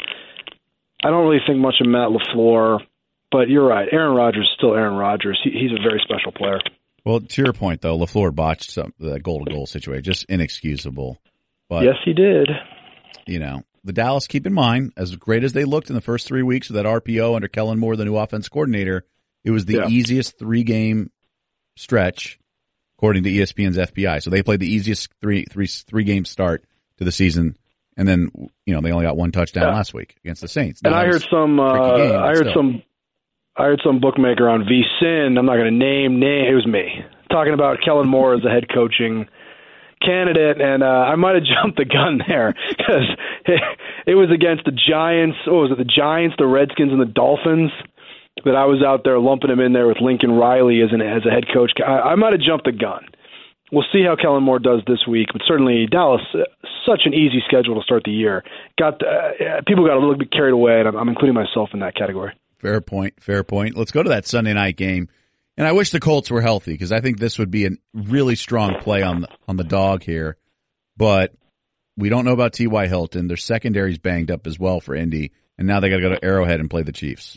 I don't really think much of Matt LaFleur. But you're right. Aaron Rodgers is still Aaron Rodgers. He, he's a very special player. Well, to your point though, LaFleur botched some, that goal to goal situation, just inexcusable. But yes, he did. You know, the Dallas. Keep in mind, as great as they looked in the first three weeks of that R P O under Kellen Moore, the new offense coordinator, it was the yeah. easiest three game stretch. According to E S P N's F B I. So they played the easiest three, three, three game start to the season, and then you know they only got one touchdown yeah. last week against the Saints. Now, and I heard some, uh, game, I heard still. some, I heard some bookmaker on VSiN. I'm not going to name name. It was me talking about Kellen Moore as a head coaching candidate, and uh, I might have jumped the gun there because it, it was against the Giants. What was it? The Giants, the Redskins, and the Dolphins. That I was out there lumping him in there with Lincoln Riley as an as a head coach. I, I might have jumped the gun. We'll see how Kellen Moore does this week, but certainly Dallas, uh, such an easy schedule to start the year. Got uh, people got a little bit carried away, and I'm, I'm including myself in that category. Fair point. Fair point. Let's go to that Sunday night game, and I wish the Colts were healthy because I think this would be a really strong play on the, on the dog here. But we don't know about T Y. Hilton. Their secondary's banged up as well for Indy, and now they got to go to Arrowhead and play the Chiefs.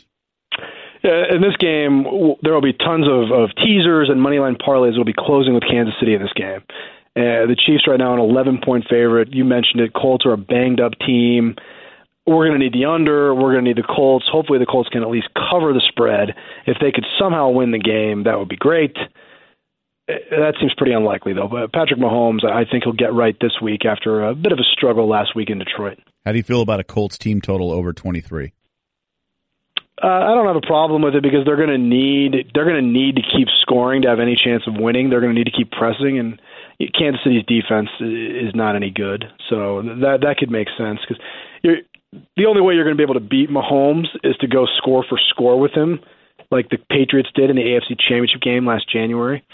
In this game, there will be tons of, of teasers and moneyline parlays that will be closing with Kansas City in this game. Uh, the Chiefs right now an eleven-point favorite. You mentioned it. Colts are a banged-up team. We're going to need the under. We're going to need the Colts. Hopefully the Colts can at least cover the spread. If they could somehow win the game, that would be great. That seems pretty unlikely, though. But Patrick Mahomes, I think he'll get right this week after a bit of a struggle last week in Detroit. How do you feel about a Colts team total over twenty-three? Uh, I don't have a problem with it because they're going to need they're going to need to keep scoring to have any chance of winning. They're going to need to keep pressing, and Kansas City's defense is not any good. So that that could make sense because the only way you're going to be able to beat Mahomes is to go score for score with him, like the Patriots did in the A F C Championship game last January.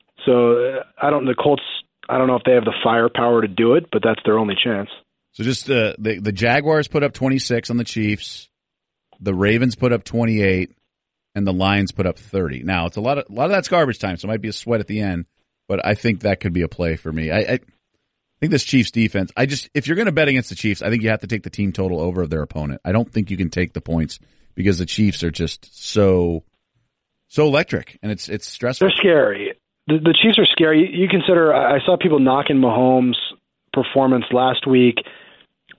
So I don't the Colts. I don't know if they have the firepower to do it, but that's their only chance. So just uh, the the Jaguars put up twenty-six on the Chiefs. The Ravens put up twenty-eight, and the Lions put up thirty. Now, it's a lot of a lot of that's garbage time, so it might be a sweat at the end, but I think that could be a play for me. I, I think this Chiefs defense, I just if you're going to bet against the Chiefs, I think you have to take the team total over of their opponent. I don't think you can take the points because the Chiefs are just so so electric, and it's it's stressful. They're scary. The, the Chiefs are scary. You, you consider, I saw people knocking Mahomes' performance last week.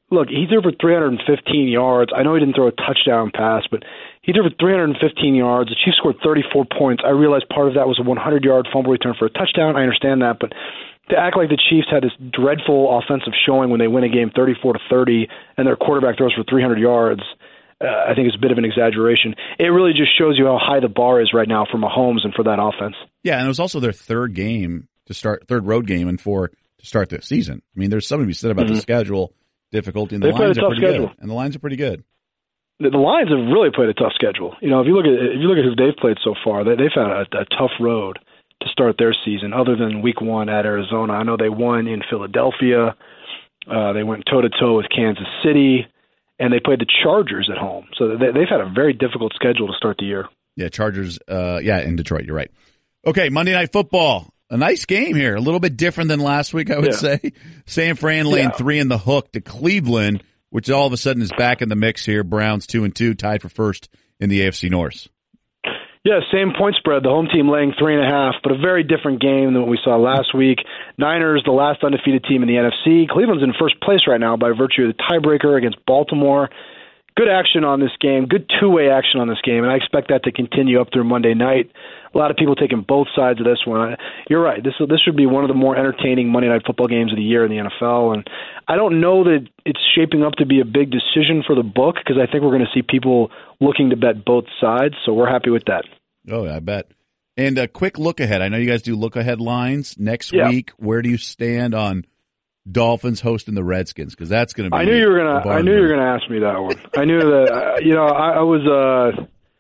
look, he threw for three hundred fifteen yards. I know he didn't throw a touchdown pass, but he threw for three hundred fifteen yards. The Chiefs scored thirty-four points. I realize part of that was a hundred-yard fumble return for a touchdown. I understand that, but to act like the Chiefs had this dreadful offensive showing when they win a game thirty-four to thirty and their quarterback throws for three hundred yards, uh, I think it's a bit of an exaggeration. It really just shows you how high the bar is right now for Mahomes and for that offense. Yeah, and it was also their third game to start, third road game, and four to start the season. I mean, there's something to be said about mm-hmm. the schedule difficulty, and the they lines are pretty schedule. good. And the lines are pretty good. The, the Lions have really played a tough schedule. You know, if you look at if you look at who they've played so far, they, they've had a, a tough road to start their season. Other than Week One at Arizona, I know they won in Philadelphia. Uh, they went toe to toe with Kansas City, and they played the Chargers at home. So they, they've had a very difficult schedule to start the year. Yeah, Chargers. Uh, yeah, in Detroit. You're right. Okay, Monday Night Football. A nice game here. A little bit different than last week, I would yeah. say. San Fran laying yeah. three in the hook to Cleveland, which all of a sudden is back in the mix here. Browns two and two, tied for first in the A F C North. Yeah, same point spread. The home team laying three and a half, but a very different game than what we saw last week. Niners, the last undefeated team in the N F C. Cleveland's in first place right now by virtue of the tiebreaker against Baltimore. Good action on this game, good two-way action on this game, and I expect that to continue up through Monday night. A lot of people taking both sides of this one. You're right. This this should be one of the more entertaining Monday Night Football games of the year in the N F L, and I don't know that it's shaping up to be a big decision for the book because I think we're going to see people looking to bet both sides, so we're happy with that. Oh, I bet. And a quick look ahead. I know you guys do look ahead lines next yeah. week. Where do you stand on Dolphins hosting the Redskins? Because that's going to be. I knew you were going to. I knew you were going to ask me that one. I knew that. Uh, you know, I, I was. Uh,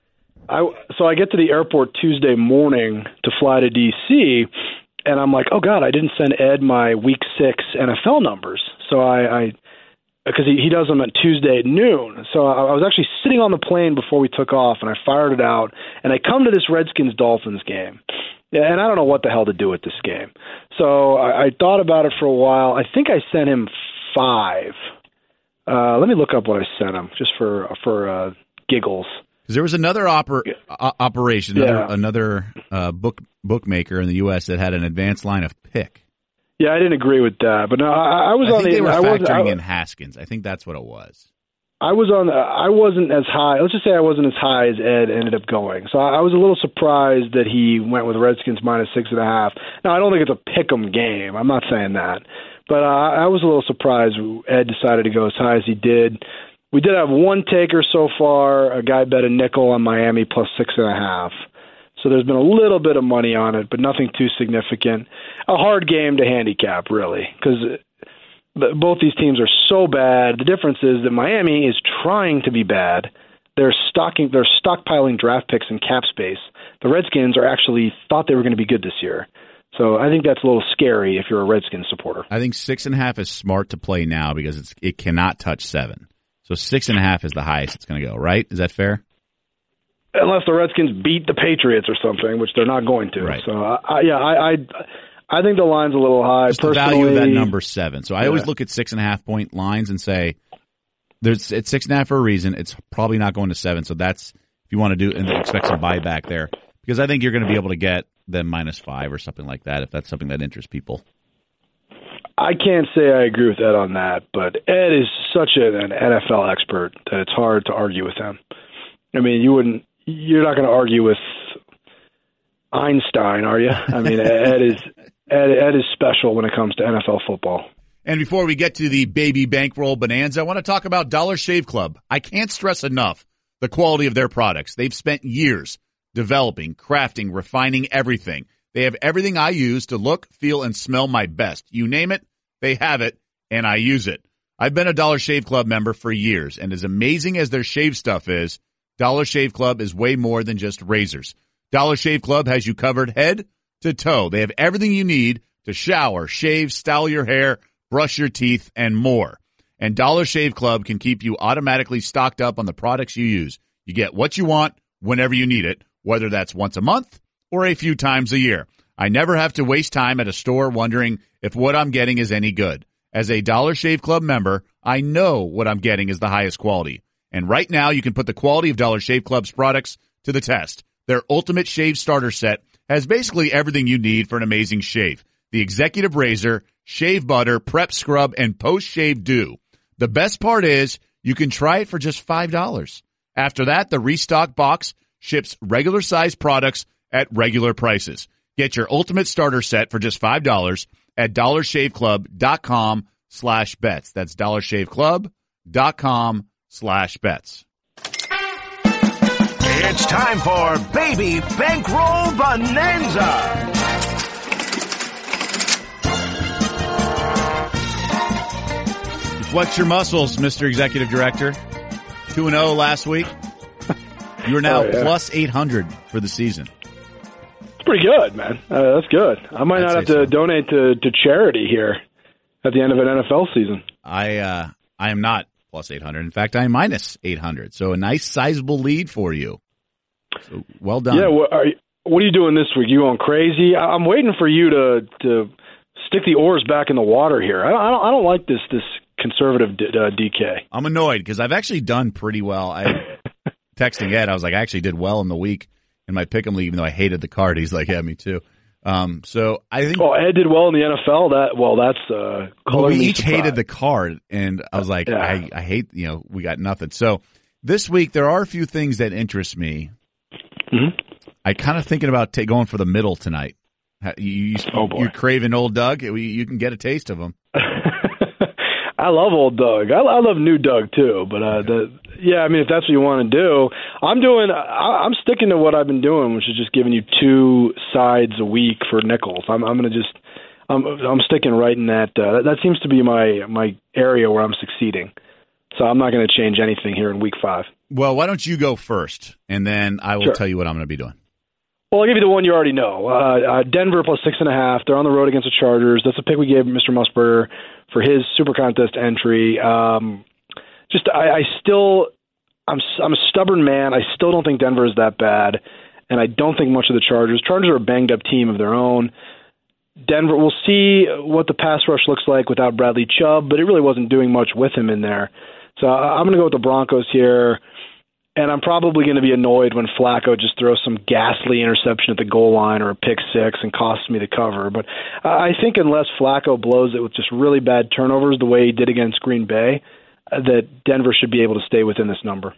I so I get to the airport Tuesday morning to fly to D C, and I'm like, oh God, I didn't send Ed my Week Six N F L numbers. So I, I because he, he does them at Tuesday at noon. So I, I was actually sitting on the plane before we took off, and I fired it out, and I come to this Redskins Dolphins game. Yeah, and I don't know what the hell to do with this game. So I, I thought about it for a while. I think I sent him five. Uh, let me look up what I sent him, just for for uh, giggles. Because there was another oper- uh, operation, another, yeah. another uh, book bookmaker in the U S that had an advanced line of pick. Yeah, I didn't agree with that, but no, I, I was I on think the. They were I factoring I, in Haskins. I think that's what it was. I was on. I wasn't as high. Let's just say I wasn't as high as Ed ended up going. So I was a little surprised that he went with Redskins minus six and a half. Now I don't think it's a pick'em game. I'm not saying that, but uh, I was a little surprised Ed decided to go as high as he did. We did have one taker so far. A guy bet a nickel on Miami plus six and a half. So there's been a little bit of money on it, but nothing too significant. A hard game to handicap, really, because both these teams are so bad. The difference is that Miami is trying to be bad. They're stocking, they're stockpiling draft picks and cap space. The Redskins are actually thought they were going to be good this year. So I think that's a little scary if you're a Redskins supporter. I think six and a half is smart to play now because it's it cannot touch seven. So six and a half is the highest it's going to go, right? Is that fair? Unless the Redskins beat the Patriots or something, which they're not going to. Right. So I, yeah, I, I I think the line's a little high. Just Personally, the value of that number seven. So I yeah. always look at six and a half point lines and say, "There's it's six and a half for a reason. It's probably not going to seven." So that's if you want to do and expect some buyback there, because I think you're going to be able to get them minus five or something like that if that's something that interests people. I can't say I agree with Ed on that, but Ed is such an N F L expert that it's hard to argue with him. I mean, you wouldn't. You're not going to argue with Einstein, are you? I mean, Ed is Ed, Ed is special when it comes to N F L football. And before we get to the baby bankroll bonanza, I want to talk about Dollar Shave Club. I can't stress enough the quality of their products. They've spent years developing, crafting, refining everything. They have everything I use to look, feel, and smell my best. You name it, they have it, and I use it. I've been a Dollar Shave Club member for years, and as amazing as their shave stuff is, Dollar Shave Club is way more than just razors. Dollar Shave Club has you covered head to toe. They have everything you need to shower, shave, style your hair, brush your teeth, and more. And Dollar Shave Club can keep you automatically stocked up on the products you use. You get what you want whenever you need it, whether that's once a month or a few times a year. I never have to waste time at a store wondering if what I'm getting is any good. As a Dollar Shave Club member, I know what I'm getting is the highest quality. And right now, you can put the quality of Dollar Shave Club's products to the test. Their Ultimate Shave Starter Set has basically everything you need for an amazing shave. The Executive Razor, Shave Butter, Prep Scrub, and Post Shave Dew. The best part is you can try it for just five dollars. After that, the Restock box ships regular sized products at regular prices. Get your ultimate starter set for just five dollars at dollarshaveclub.com slash bets. That's dollarshaveclub.com slash bets. It's time for Baby Bankroll Bonanza. Flex your muscles, Mister Executive Director. two and oh last week. You are now oh, yeah. plus eight hundred for the season. It's pretty good, man. Uh, that's good. I might I'd not have to so. donate to, to charity here at the end of an N F L season. I uh, I am not plus eight hundred. In fact, I am minus eight hundred. So a nice sizable lead for you. So well done. Yeah, what are you, what are you doing this week? You going crazy? I'm waiting for you to to stick the oars back in the water here. I don't I don't, I don't like this this conservative D- uh, D K. I'm annoyed because I've actually done pretty well. I texting Ed, I was like, I actually did well in the week in my pick'em league, even though I hated the card. He's like, yeah, me too. Um, so I think. Oh, Ed did well in the N F L. That well, that's. Uh, well, we each surprised. hated the card, and I was like, yeah. I, I hate. You know, we got nothing. So this week there are a few things that interest me. Mm-hmm. I kind of thinking about t- going for the middle tonight. You, you, oh boy. You're craving Old Doug. You can get a taste of him. I love Old Doug. I, I love New Doug too. But uh, the, yeah, I mean, if that's what you want to do, I'm doing. I, I'm sticking to what I've been doing, which is just giving you two sides a week for nickels. I'm, I'm going to just. I'm, I'm sticking right in that. Uh, that. That seems to be my my area where I'm succeeding. So I'm not going to change anything here in week five. Well, why don't you go first, and then I will sure. tell you what I'm going to be doing. Well, I'll give you the one you already know. Uh, uh, Denver plus six and a half. They're on the road against the Chargers. That's a pick we gave Mister Musburger for his Super Contest entry. Um, just, I, I still, I'm, I'm a stubborn man. I still don't think Denver is that bad, and I don't think much of the Chargers. Chargers are a banged up team of their own. Denver, we'll see what the pass rush looks like without Bradley Chubb, but it really wasn't doing much with him in there. So I'm going to go with the Broncos here. And I'm probably going to be annoyed when Flacco just throws some ghastly interception at the goal line or a pick six and costs me the cover. But I think unless Flacco blows it with just really bad turnovers the way he did against Green Bay, uh, that Denver should be able to stay within this number.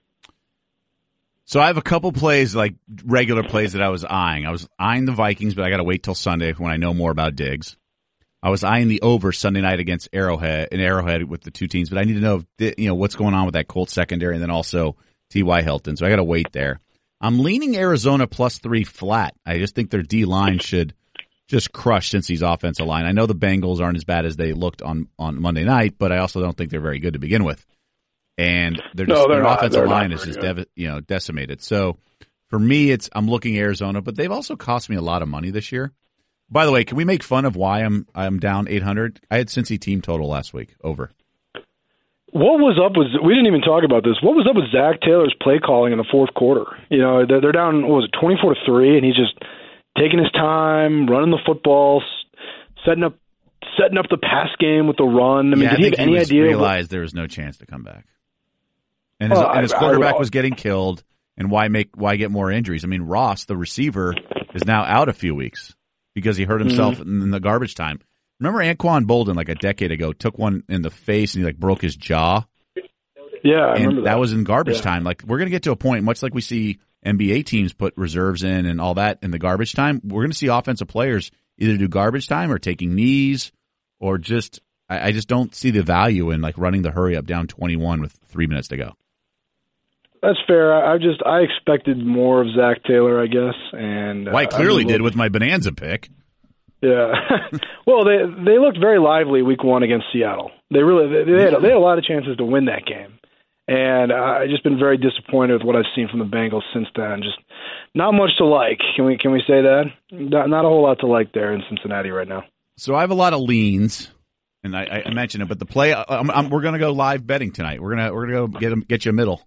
So I have a couple plays, like regular plays that I was eyeing. I was eyeing the Vikings, but I got to wait till Sunday when I know more about Diggs. I was eyeing the over Sunday night against Arrowhead, in Arrowhead with the two teams, but I need to know if, you know, what's going on with that Colts secondary, and then also T Y. Hilton, so I got to wait there. I'm leaning Arizona plus three flat. I just think their D-line should just crush Cincy's offensive line. I know the Bengals aren't as bad as they looked on, on Monday night, but I also don't think they're very good to begin with. And they're just, no, they're their not, offensive line is just dev, you know decimated. So for me, it's I'm looking Arizona, but they've also cost me a lot of money this year. By the way, can we make fun of why I'm I'm down eight hundred? I had Cincy team total last week over. What was up with – we didn't even talk about this. What was up with Zach Taylor's play calling in the fourth quarter? You know, they're, they're down, what was it, twenty-four to three, and he's just taking his time, running the football, setting up setting up the pass game with the run. I mean, yeah, did he have any he idea? He realized there was no chance to come back. And his, uh, and his quarterback I, I, was getting killed, and why make why get more injuries? I mean, Ross, the receiver, is now out a few weeks because he hurt himself mm-hmm. in the garbage time. Remember Anquan Bolden, like a decade ago, took one in the face and he like broke his jaw? Yeah, I and remember that. That was in garbage yeah. time. Like, we're going to get to a point, much like we see N B A teams put reserves in and all that in the garbage time, we're going to see offensive players either do garbage time or taking knees or just, I, I just don't see the value in like running the hurry up down twenty-one with three minutes to go. That's fair. I, I just, I expected more of Zach Taylor, I guess. And well, I clearly I did with my Bonanza pick. Yeah, well, they they looked very lively week one against Seattle. They really they, they had they had a lot of chances to win that game, and I've just been very disappointed with what I've seen from the Bengals since then. Just not much to like. Can we can we say that? Not, not a whole lot to like there in Cincinnati right now. So I have a lot of leans, and I, I mentioned it, but the play I'm, I'm, we're going to go live betting tonight. We're gonna we're gonna go get get you a middle.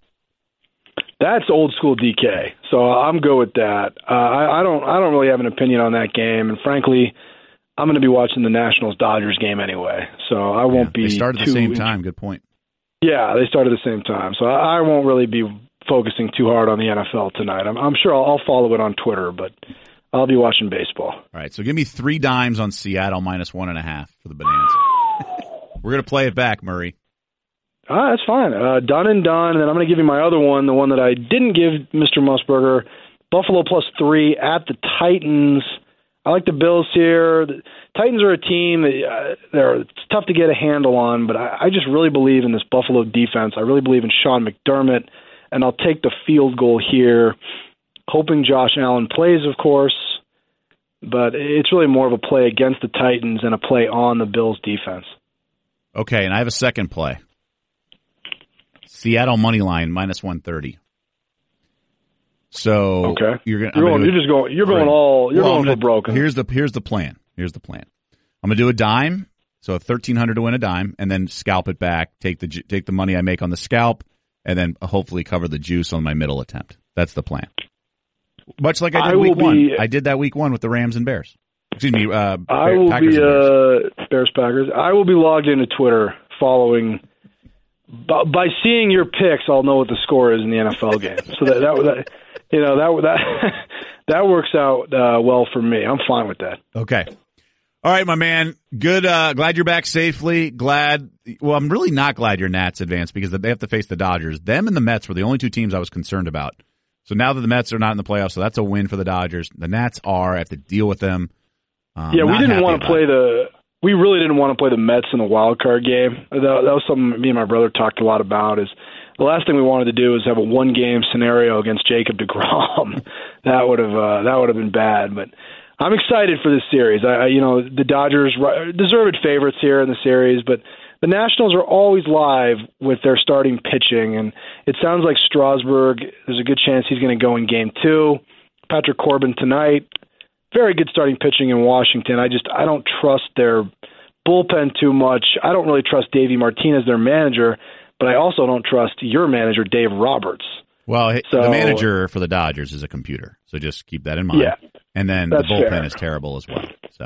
That's old school D K, so I'm good with that. Uh, I, I don't I don't really have an opinion on that game, and frankly, I'm going to be watching the Nationals Dodgers game anyway, so I won't yeah, be. They started at too, the same time. Good point. Yeah, they started at the same time, so I, I won't really be focusing too hard on the N F L tonight. I'm, I'm sure I'll, I'll follow it on Twitter, but I'll be watching baseball. All right, so give me three dimes on Seattle minus one and a half for the Bonanza. We're going to play it back, Murray. Ah, that's fine. Uh, done and done. And then I'm going to give you my other one, the one that I didn't give Mister Musburger. Buffalo plus three at the Titans. I like the Bills here. The Titans are a team that uh, they're it's tough to get a handle on, but I, I just really believe in this Buffalo defense. I really believe in Sean McDermott, and I'll take the field goal here, hoping Josh Allen plays, of course. But it's really more of a play against the Titans and a play on the Bills defense. Okay, and I have a second play. Seattle money line minus one thirty. So okay, you're gonna, you're, going, gonna you're just going you're going all you're well, going gonna, for broken. Here's the here's the plan. Here's the plan. I'm gonna do a dime, so thirteen hundred to win a dime, and then scalp it back. Take the take the money I make on the scalp, and then hopefully cover the juice on my middle attempt. That's the plan. Much like I did I week be, one. I did that week one with the Rams and Bears. Excuse me, uh, I will Packers be and Bears. uh, Bears Packers. I will be logged into Twitter following. By, by seeing your picks, I'll know what the score is in the N F L game. So that, that, that you know that that that works out uh, well for me. I'm fine with that. Okay. All right, my man. Good. Uh, glad you're back safely. Glad. Well, I'm really not glad your Nats advanced because they have to face the Dodgers. Them and the Mets were the only two teams I was concerned about. So now that the Mets are not in the playoffs, so that's a win for the Dodgers. The Nats are. I have to deal with them. Um, yeah, we didn't want to play it. the. We really didn't want to play the Mets in the wild card game. That, that was something me and my brother talked a lot about. Is the last thing we wanted to do is have a one game scenario against Jacob deGrom. that would have uh, that would have been bad. But I'm excited for this series. I, I you know the Dodgers deserved favorites here in the series, but the Nationals are always live with their starting pitching, and it sounds like Strasburg, there's a good chance he's going to go in game two. Patrick Corbin tonight, very good starting pitching in Washington. I just I don't trust their bullpen too much. I don't really trust Davey Martinez, their manager, but I also don't trust your manager, Dave Roberts. Well, so, the manager for the Dodgers is a computer, so just keep that in mind. Yeah, and then the that's bullpen fair. is terrible as well. So.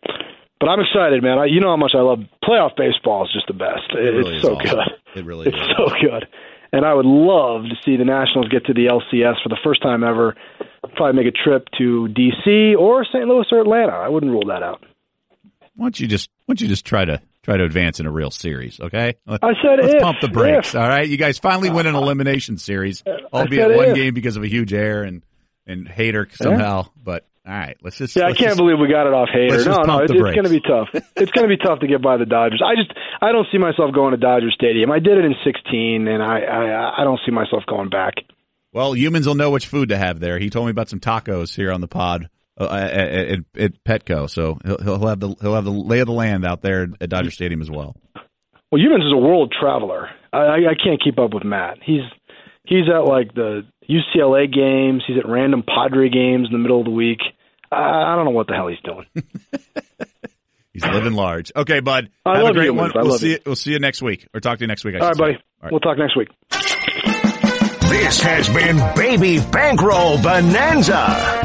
But I'm excited, man. I, you know how much I love playoff baseball. Is just the best. It, it really it's so awesome. good. It really it's is. so good. And I would love to see the Nationals get to the L C S for the first time ever. Probably make a trip to D C or Saint Louis or Atlanta. I wouldn't rule that out. Why don't you just why don't you just try to try to advance in a real series, okay? Let's, I said let's if, pump the brakes, if. all right? You guys finally win an elimination series, albeit said one if. game because of a huge error and and Hader somehow. Yeah. But all right, let's just. Yeah, let's I can't just, believe we got it off Hader. No, no, it, it's going to be tough. It's going to be tough to get by the Dodgers. I just I don't see myself going to Dodger Stadium. I did it in sixteen, and I I, I don't see myself going back. Well, humans will know which food to have there. He told me about some tacos here on the pod uh, at, at, at Petco, so he'll, he'll have the he'll have the lay of the land out there at Dodger Stadium as well. Well, Humans is a world traveler. I, I can't keep up with Matt. He's he's at like the U C L A games. He's at random Padre games in the middle of the week. I, I don't know what the hell he's doing. He's living large. Okay, bud. I have love a great humans. one. I We'll love see you. you. We'll see you next week, or talk to you next week. I All right, should buddy. say. All right. We'll talk next week. This has been Baby Bankroll Bonanza.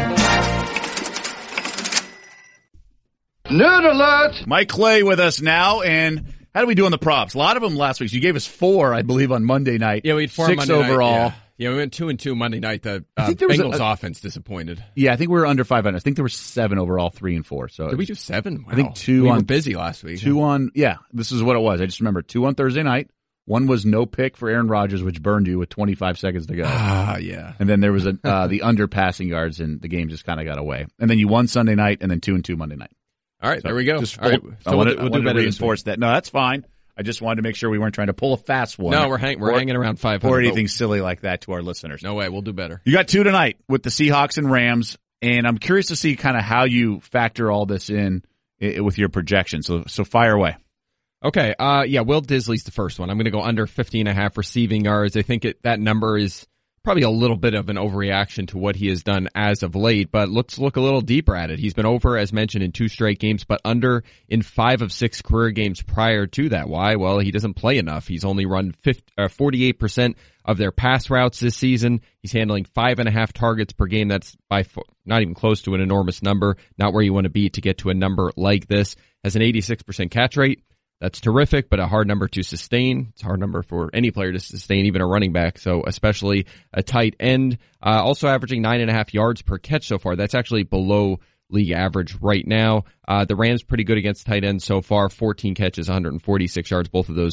Nerd alert! Mike Clay with us now, and how do we do on the props? A lot of them last week. So you gave us four, I believe, on Monday night. Yeah, we had four Six Monday overall. Night, yeah. yeah, we went two and two Monday night. The uh, think there was Bengals a- offense disappointed. Yeah, I think we were under five hundred. I think there were seven overall, three and four. So Did we do seven? Wow. I think two we on were busy last week. Two on, yeah. This is what it was. I just remember two on Thursday night. One was no pick for Aaron Rodgers, which burned you with twenty-five seconds to go. Ah, yeah. And then there was a uh, the under passing yards, and the game just kind of got away. And then you won Sunday night, and then two and two Monday night. All right, So there we go. Just All right, full- so I we'll, wanted, do- we'll I do wanted better to this reinforce week. that. No, that's fine. I just wanted to make sure we weren't trying to pull a fast one. No, we're hang- we're or, hanging around five hundred. or anything silly like that to our listeners. No way, we'll do better. You got two tonight with the Seahawks and Rams, and I'm curious to see kind of how you factor all this in i- with your projection. So, so fire away. Okay, uh, yeah, Will Disley's the first one. I'm going to go under fifty and a half receiving yards. I think it, that number is probably a little bit of an overreaction to what he has done as of late, but let's look a little deeper at it. He's been over, as mentioned, in two straight games, but under in five of six career games prior to that. Why? Well, he doesn't play enough. He's only run fifty, uh, forty-eight percent of their pass routes this season. He's handling five and a half targets per game. That's by fo- not even close to an enormous number, not where you want to be to get to a number like this. Has an eighty-six percent catch rate. That's terrific, but a hard number to sustain. It's a hard number for any player to sustain, even a running back, so especially a tight end. Uh, also averaging nine and a half yards per catch so far. That's actually below league average right now. Uh, the Rams pretty good against tight ends so far. fourteen catches, one hundred forty-six yards, both of those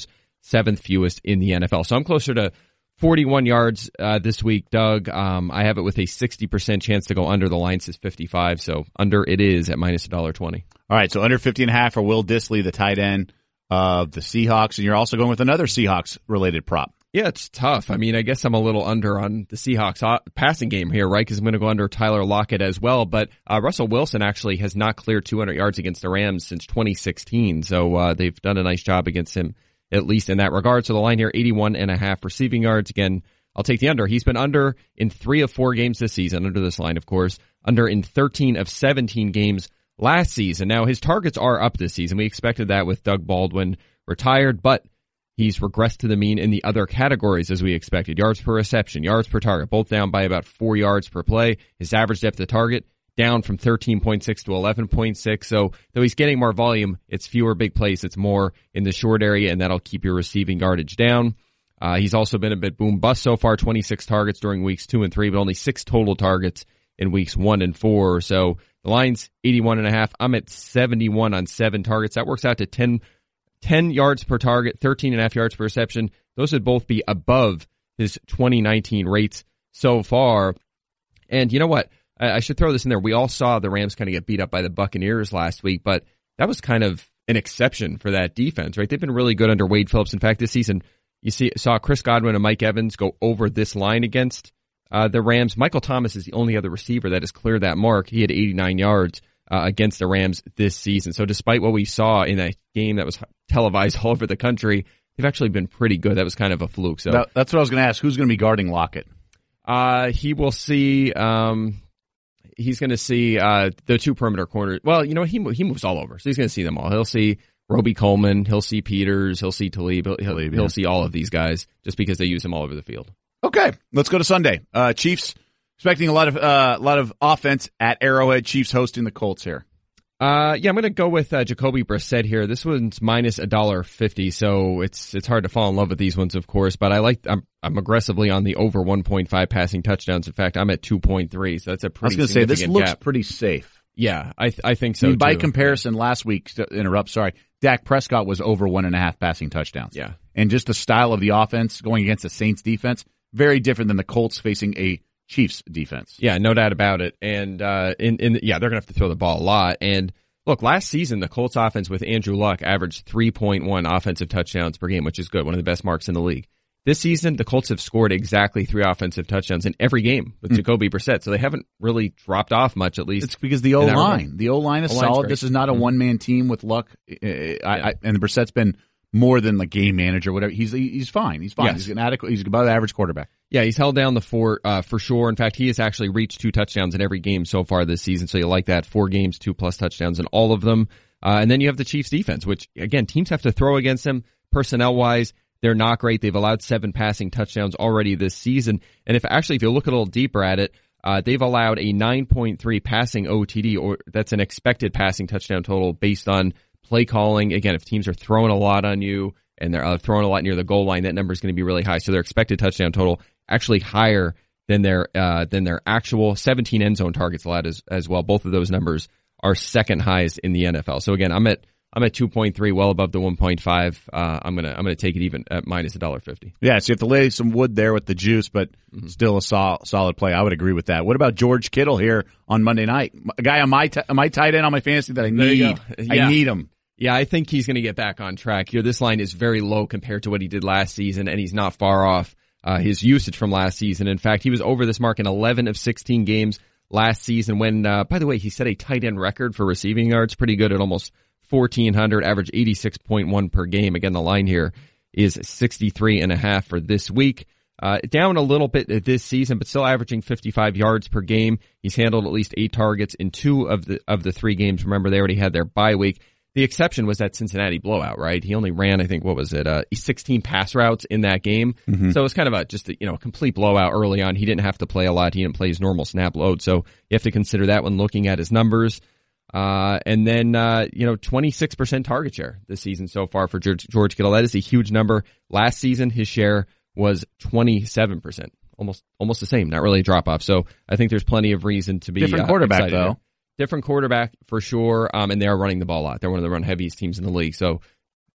seventh fewest in the N F L. So I'm closer to forty-one yards uh, this week, Doug. Um, I have it with a sixty percent chance to go under. The line says fifty-five, so under it is at minus one dollar twenty. All right, so under fifty and a half for Will Dissly, the tight end of the Seahawks, and you're also going with another Seahawks-related prop. Yeah, it's tough. I mean, I guess I'm a little under on the Seahawks passing game here, right? Because I'm going to go under Tyler Lockett as well. But uh, Russell Wilson actually has not cleared two hundred yards against the Rams since twenty sixteen, so uh, they've done a nice job against him, at least in that regard. So the line here, eighty-one and a half receiving yards. Again, I'll take the under. He's been under in three of four games this season, under this line, of course, under in thirteen of seventeen games last season. Now, his targets are up this season. We expected that with Doug Baldwin retired, but he's regressed to the mean in the other categories as we expected. Yards per reception, yards per target, both down by about four yards per play. His average depth of target down from thirteen point six to eleven point six. So though he's getting more volume, it's fewer big plays. It's more in the short area, and that'll keep your receiving yardage down. Uh, he's also been a bit boom bust so far, twenty-six targets during weeks two and three, but only six total targets in weeks one and four. So the line's eighty-one and a half. I'm at seventy-one on seven targets. That works out to ten, ten yards per target, thirteen and a half yards per reception. Those would both be above his twenty nineteen rates so far. And you know what? I, I should throw this in there. We all saw the Rams kind of get beat up by the Buccaneers last week, but that was kind of an exception for that defense, right? They've been really good under Wade Phillips. In fact, this season, you see, saw Chris Godwin and Mike Evans go over this line against uh, the Rams. Michael Thomas is the only other receiver that has cleared that mark. He had eighty-nine yards uh, against the Rams this season. So despite what we saw in a game that was televised all over the country, they've actually been pretty good. That was kind of a fluke. So that, that's what I was going to ask. Who's going to be guarding Lockett? Uh, he will see. Um, he's going to see uh, the two perimeter corners. Well, you know, he he moves all over, so he's going to see them all. He'll see Roby Coleman, he'll see Peters, he'll see Talib, he'll, he'll, he'll see all of these guys just because they use him all over the field. Okay, let's go to Sunday. Uh, Chiefs expecting a lot of uh, a lot of offense at Arrowhead. Chiefs hosting the Colts here. Uh, yeah, I'm going to go with uh, Jacoby Brissett here. This one's minus a dollar fifty, so it's it's hard to fall in love with these ones, of course. But I like I'm I'm aggressively on the over one point five passing touchdowns. In fact, I'm at two point three, so that's a pretty. I was going to say this looks gap. pretty safe. Yeah, I th- I think so. I mean, by too. comparison, last week, to interrupt, sorry, Dak Prescott was over one and a half passing touchdowns. Yeah, and just the style of the offense going against the Saints defense, very different than the Colts facing a Chiefs defense. Yeah, no doubt about it. And uh, in in yeah, they're going to have to throw the ball a lot. And look, last season the Colts offense with Andrew Luck averaged three point one offensive touchdowns per game, which is good, one of the best marks in the league. This season, the Colts have scored exactly three offensive touchdowns in every game with mm. Jacoby Brissett, so they haven't really dropped off much, at least. It's because the O-line. The O-line is O-Line's solid. Great. This is not a mm. one-man team with Luck. Uh, I, yeah. I, and Brissett's been more than the game manager, whatever. He's he's fine. He's fine. Yes. He's an adequate. He's above average quarterback. Yeah, he's held down the fort uh, for sure. In fact, he has actually reached two touchdowns in every game so far this season, so you like that. Four games, two plus touchdowns in all of them. Uh, and then you have the Chiefs defense, which, again, teams have to throw against them personnel-wise. They're not great. They've allowed seven passing touchdowns already this season. And if actually, if you look a little deeper at it, uh, they've allowed a nine point three passing O T D, or that's an expected passing touchdown total based on play calling. Again, if teams are throwing a lot on you and they're uh, throwing a lot near the goal line, that number is going to be really high. So their expected touchdown total actually higher than their uh, than their actual seventeen end zone targets allowed as, as well. Both of those numbers are second highest in the N F L. So again, I'm at I'm at two point three, well above the one point five. Uh, I'm gonna I'm gonna take it even at minus a dollar fifty. Yeah, so you have to lay some wood there with the juice, but mm-hmm. still a sol- solid play. I would agree with that. What about George Kittle here on Monday night? A guy on my t- my tight end on my fantasy that I need. Yeah. I need him. Yeah, I think he's going to get back on track here. This line is very low compared to what he did last season, and he's not far off uh, his usage from last season. In fact, he was over this mark in eleven of sixteen games last season when, uh, by the way, he set a tight end record for receiving yards, pretty good at almost fourteen hundred, average eighty-six point one per game. Again, the line here is sixty-three and a half for this week. Uh, down a little bit this season, but still averaging fifty-five yards per game. He's handled at least eight targets in two of the of the three games. Remember, they already had their bye week. The exception was that Cincinnati blowout, right? He only ran, I think, what was it, uh, sixteen pass routes in that game. Mm-hmm. So it was kind of a just a, you know, a complete blowout early on. He didn't have to play a lot. He didn't play his normal snap load. So you have to consider that when looking at his numbers. Uh, and then, uh, you know, twenty-six percent target share this season so far for George, George Kittle. That is a huge number. Last season, his share was twenty-seven percent. Almost, almost the same. Not really a drop off. So I think there's plenty of reason to be different uh, quarterback excited though. Here. Different quarterback for sure. Um, and they are running the ball a lot. They're one of the run heaviest teams in the league. So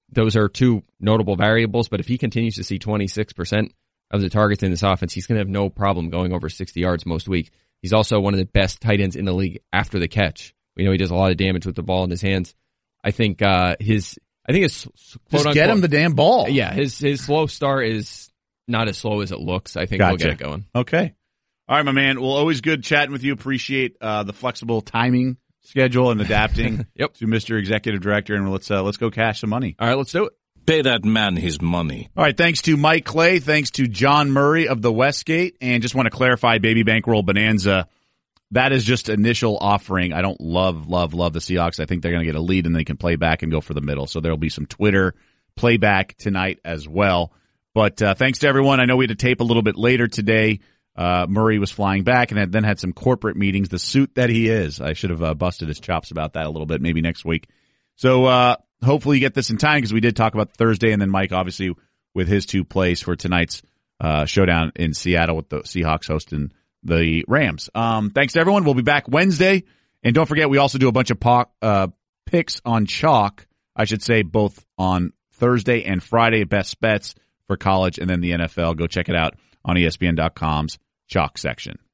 those are two notable variables, but if he continues to see twenty-six percent of the targets in this offense, he's going to have no problem going over sixty yards most weeks. He's also one of the best tight ends in the league after the catch. We know he does a lot of damage with the ball in his hands. I think uh, his, I think his quote Just get him the damn ball. Yeah, his his slow start is not as slow as it looks. I think Gotcha. we'll get it going. Okay. All right, my man. Well, always good chatting with you. Appreciate uh, the flexible timing schedule and adapting yep. to Mister Executive Director. And let's uh, let's go cash some money. All right, let's do it. Pay that man his money. All right, thanks to Mike Clay. Thanks to John Murray of the Westgate. And just want to clarify, Baby Bankroll Bonanza, that is just initial offering. I don't love, love, love the Seahawks. I think they're going to get a lead and they can play back and go for the middle. So there will be some Twitter playback tonight as well. But uh, thanks to everyone. I know we had to tape a little bit later today. Uh, Murray was flying back and then had some corporate meetings. The suit that he is. I should have uh, busted his chops about that a little bit, maybe next week. So uh, hopefully you get this in time because we did talk about Thursday, and then Mike obviously with his two plays for tonight's uh, showdown in Seattle with the Seahawks hosting the Rams. Um, thanks to everyone. We'll be back Wednesday. And don't forget, we also do a bunch of po- uh, picks on chalk, I should say, both on Thursday and Friday, best bets for college and then the N F L. Go check it out on E S P N dot com's chalk section.